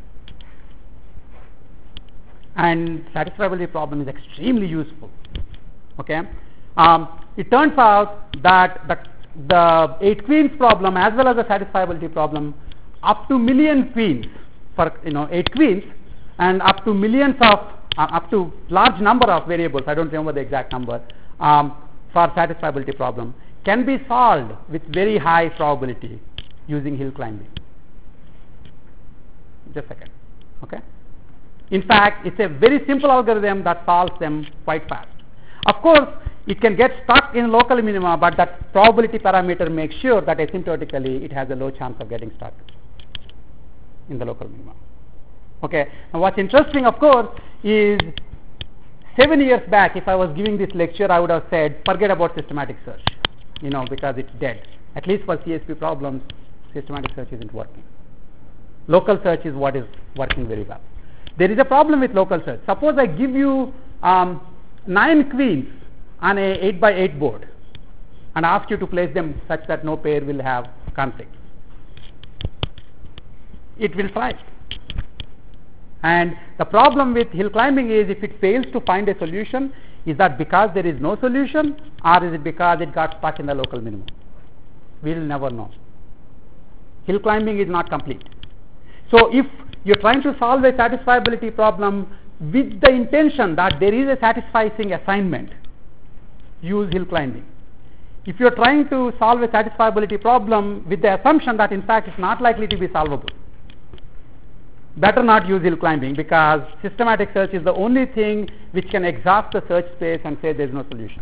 And satisfiability problem is extremely useful. Okay, um, it turns out that the, the eight queens problem as well as the satisfiability problem, up to million queens for you know eight queens, and up to millions of uh, up to large number of variables. I don't remember the exact number um, for satisfiability problem can be solved with very high probability using hill climbing. Just a second. Okay. In fact, it's a very simple algorithm that solves them quite fast. Of course, it can get stuck in local minima, but that probability parameter makes sure that asymptotically it has a low chance of getting stuck in the local minima. Okay. Now, what's interesting, of course, is seven years back, if I was giving this lecture, I would have said, forget about systematic search, you know, because it's dead. At least for C S P problems, systematic search isn't working. Local search is what is working very well. There is a problem with local search. Suppose I give you um, nine queens on a eight by eight board and ask you to place them such that no pair will have conflict. It will thrive. And the problem with hill climbing is, if it fails to find a solution, is that because there is no solution, or is it because it got stuck in the local minimum? We will never know. Hill climbing is not complete. So if you're trying to solve a satisfiability problem with the intention that there is a satisfying assignment, use hill climbing. If you're trying to solve a satisfiability problem with the assumption that in fact it's not likely to be solvable, better not use hill climbing, because systematic search is the only thing which can exhaust the search space and say there's no solution.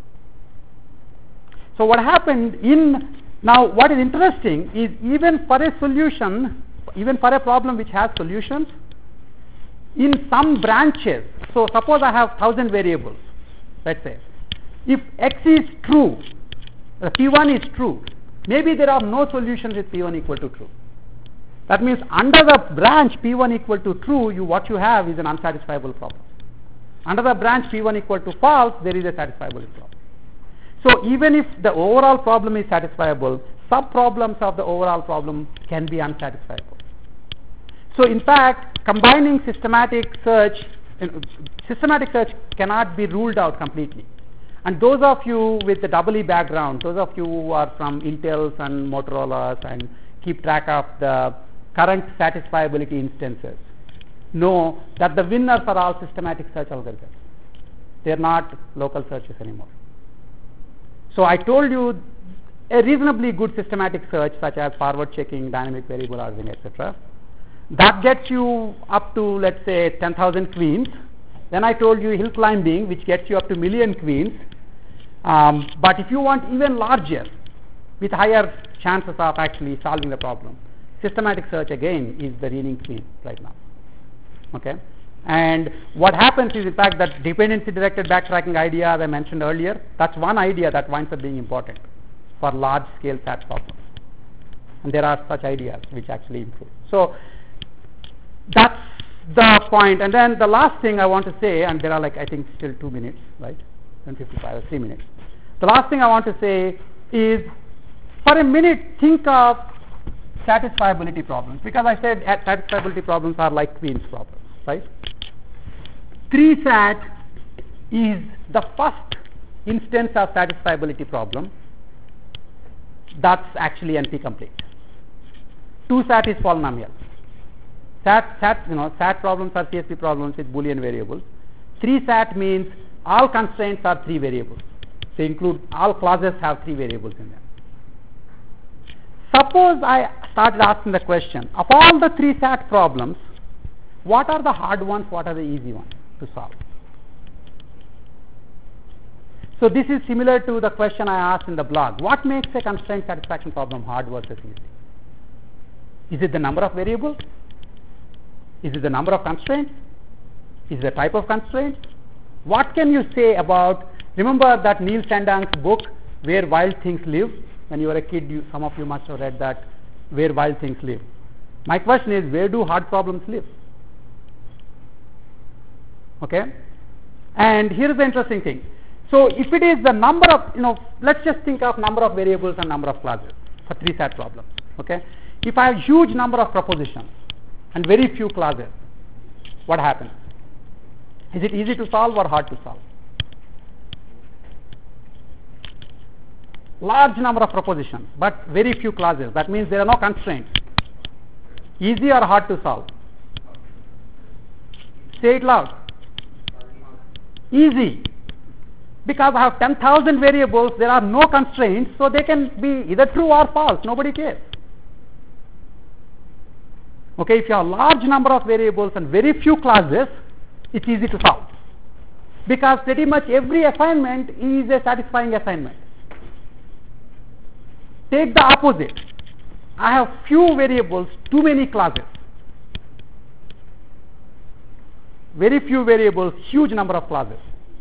So what happened in, now what is interesting is, even for a solution, even for a problem which has solutions, in some branches, so suppose I have one thousand variables, let's say, if x is true, uh, P one is true, maybe there are no solutions with P one equal to true. That means under the branch P one equal to true, you what you have is an unsatisfiable problem. Under the branch P one equal to false, there is a satisfiable problem. So even if the overall problem is satisfiable, sub-problems of the overall problem can be unsatisfiable. So in fact, combining systematic search, uh, systematic search cannot be ruled out completely. And those of you with the double E background, those of you who are from Intels and Motorola's and keep track of the current satisfiability instances, know that the winners are all systematic search algorithms. They are not local searches anymore. So I told you a reasonably good systematic search, such as forward checking, dynamic variable ordering, et cetera, that gets you up to, let's say, ten thousand queens. Then I told you hill climbing, which gets you up to million queens. Um, but if you want even larger, with higher chances of actually solving the problem, systematic search again is the reigning queen right now. Okay, and what happens is, in fact, that dependency directed backtracking idea as I mentioned earlier, that's one idea that winds up being important for large scale S A T problems, and there are such ideas which actually improve. So that's the point. And then the last thing I want to say, and there are like I think still two minutes, right? one fifty-five or three minutes. The last thing I want to say is, for a minute, think of satisfiability problems, because I said satisfiability problems are like Queen's problems, right? three sat is the first instance of satisfiability problem that's actually N P complete. two sat is polynomial. Sat, sat, you know, sat problems are C S P problems with Boolean variables. three sat means all constraints are three variables. They include all clauses have three variables in them. Suppose I started asking the question, of all the three sat problems, what are the hard ones, what are the easy ones to solve? So this is similar to the question I asked in the blog. What makes a constraint satisfaction problem hard versus easy? Is it the number of variables? Is it the number of constraints? Is it the type of constraint? What can you say about, remember that Neil Sandang's book, Where Wild Things Live. When you were a kid, you, some of you must have read that, Where Wild Things Live. My question is, where do hard problems live? Okay? And here is the interesting thing. So if it is the number of, you know, let's just think of number of variables and number of classes for three SAT problems. Okay? If I have huge number of propositions and very few classes, what happens? Is it easy to solve or hard to solve? Large number of propositions, but very few classes. That means there are no constraints. Easy or hard to solve? Say it loud. Easy. Because I have ten thousand variables, there are no constraints, so they can be either true or false. Nobody cares. Okay, if you have a large number of variables and very few classes, it's easy to solve. Because pretty much every assignment is a satisfying assignment. Take the opposite. I have few variables, too many classes. Very few variables, huge number of classes.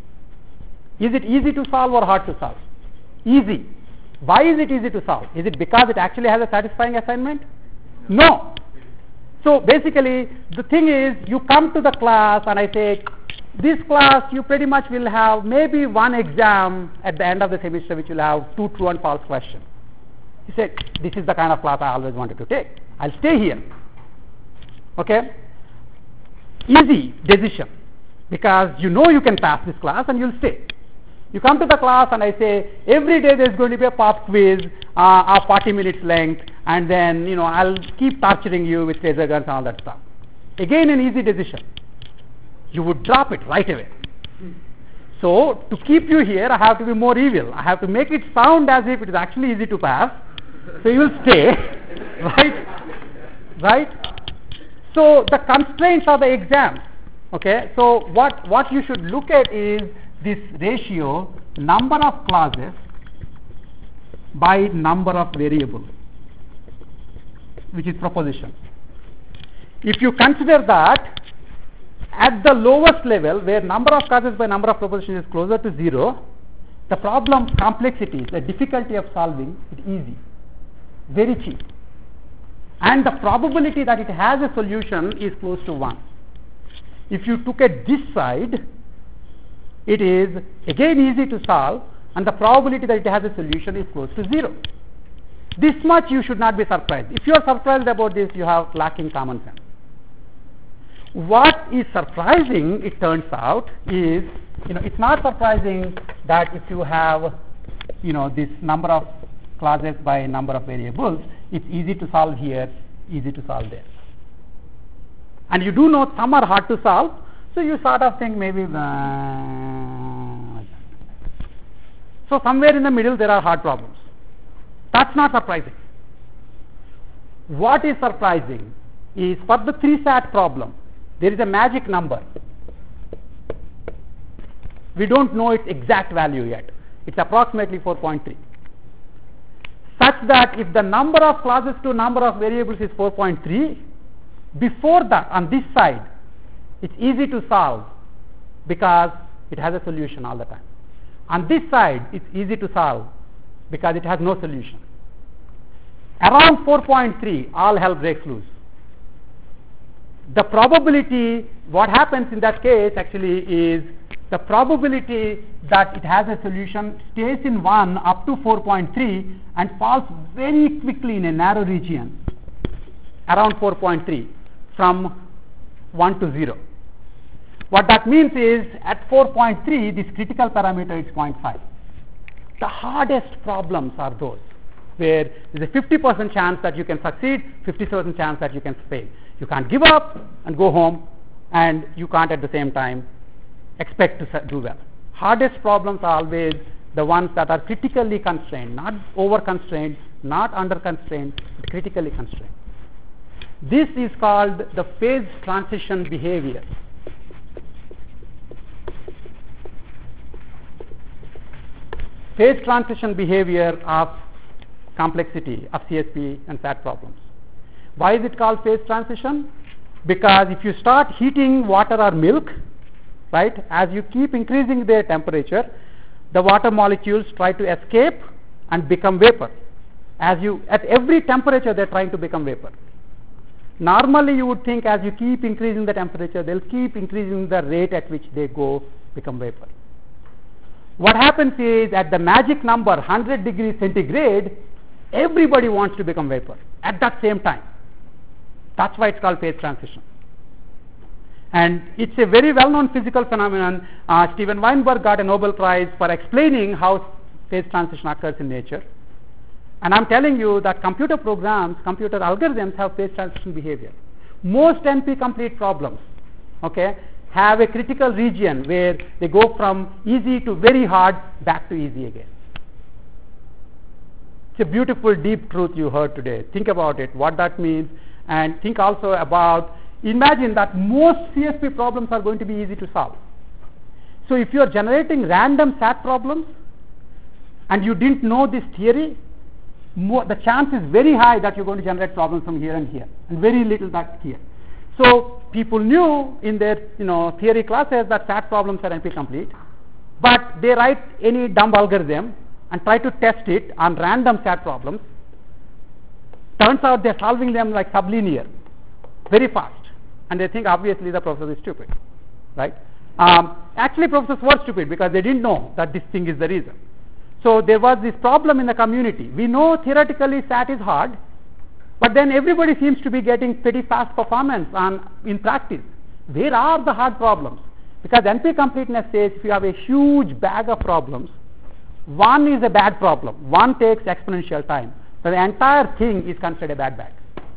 Is it easy to solve or hard to solve? Easy. Why is it easy to solve? Is it because it actually has a satisfying assignment? No. So basically, the thing is, you come to the class and I say, this class you pretty much will have maybe one exam at the end of the semester which will have two true and false questions. He said, this is the kind of class I always wanted to take. I'll stay here. Okay? Easy decision. Because you know you can pass this class and you'll stay. You come to the class and I say, every day there's going to be a pop quiz uh, of forty minutes length, and then, you know, I'll keep torturing you with laser guns and all that stuff. Again, an easy decision. You would drop it right away. So, to keep you here, I have to be more evil. I have to make it sound as if it is actually easy to pass. So, you will stay. Right? Right? So, the constraints are the exams. Okay? So, what, what you should look at is this ratio, number of classes by number of variables, which is proposition. If you consider that at the lowest level, where number of classes by number of propositions is closer to zero, the problem complexity, the difficulty of solving it easy, very cheap, and the probability that it has a solution is close to one. If you took at this side, it is again easy to solve, and the probability that it has a solution is close to zero. This much you should not be surprised. If you are surprised about this, you have lacking common sense. What is surprising, it turns out, is, you know, it's not surprising that if you have, you know, this number of classes by number of variables, it's easy to solve here, easy to solve there. And you do know some are hard to solve, so you sort of think maybe, uh, so somewhere in the middle there are hard problems. That's not surprising. What is surprising is for the three SAT problem, there is a magic number. We don't know its exact value yet. It's approximately four point three. Such that if the number of classes to number of variables is four point three, before that, on this side, it's easy to solve because it has a solution all the time. On this side, it's easy to solve because it has no solution. Around four point three, all hell breaks loose. The probability, what happens in that case actually is the probability that it has a solution stays in one up to four point three and falls very quickly in a narrow region around four point three from one to zero. What that means is at four point three, this critical parameter is zero point five. The hardest problems are those where there is a fifty percent chance that you can succeed, fifty percent chance that you can fail. You can't give up and go home, and you can't at the same time expect to do well. Hardest problems are always the ones that are critically constrained, not over constrained, not under constrained, but critically constrained. This is called the phase transition behavior. Phase transition behavior of complexity of C S P and SAT problems. Why is it called phase transition? Because if you start heating water or milk, right, as you keep increasing their temperature, the water molecules try to escape and become vapor. As you, at every temperature, they're trying to become vapor. Normally, you would think as you keep increasing the temperature, they'll keep increasing the rate at which they go become vapor. What happens is at the magic number one hundred degrees centigrade, everybody wants to become vapor at that same time. That's why it's called phase transition. And it's a very well-known physical phenomenon. Uh, Steven Weinberg got a Nobel Prize for explaining how phase transition occurs in nature. And I'm telling you that computer programs, computer algorithms have phase transition behavior. Most N P-complete problems, okay, have a critical region where they go from easy to very hard back to easy again. It's a beautiful, deep truth you heard today. Think about it, what that means, and think also about, imagine that most C S P problems are going to be easy to solve. So if you are generating random S A T problems and you didn't know this theory, more, the chance is very high that you're going to generate problems from here and here, and very little that here. So people knew in their you know theory classes that S A T problems are N P-complete, but they write any dumb algorithm and try to test it on random S A T problems. Turns out they're solving them like sublinear, very fast, and they think obviously the professor is stupid, right? Um, actually, professors were stupid because they didn't know that this thing is the reason. So there was this problem in the community. We know theoretically S A T is hard, but then everybody seems to be getting pretty fast performance on in practice. Where are the hard problems? Because N P-completeness says if you have a huge bag of problems, one is a bad problem. One takes exponential time. So the entire thing is considered a bad bag.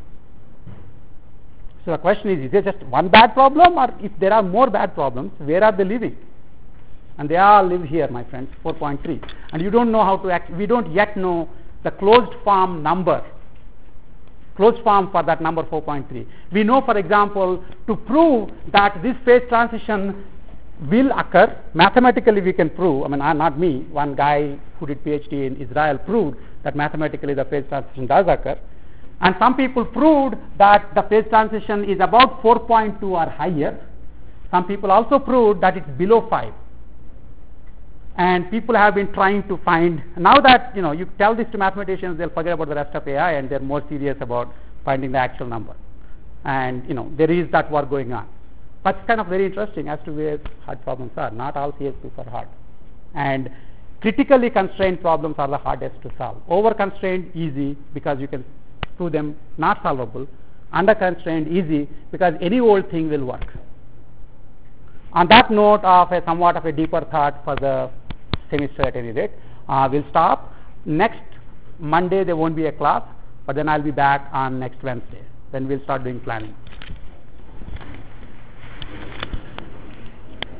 So the question is, is there just one bad problem, or if there are more bad problems, where are they living? And they all live here, my friends, four point three. And you don't know how to act, we don't yet know the closed form number, closed form for that number four point three. We know, for example, to prove that this phase transition will occur, mathematically we can prove, I mean, uh, not me, one guy who did PhD in Israel proved that mathematically the phase transition does occur. And some people proved that the phase transition is about four point two or higher. Some people also proved that it's below five. And people have been trying to find, now that you know you tell this to mathematicians, they'll forget about the rest of A I and they're more serious about finding the actual number. And you know there is that work going on. But it's kind of very interesting as to where hard problems are. Not all C S Ps are hard. And critically constrained problems are the hardest to solve. Over constrained, easy, because you can prove them not solvable. Under constrained, easy, because any old thing will work. On that note of a somewhat of a deeper thought for the semester at any rate, uh, we'll stop. Next Monday there won't be a class, but then I'll be back on next Wednesday. Then we'll start doing planning.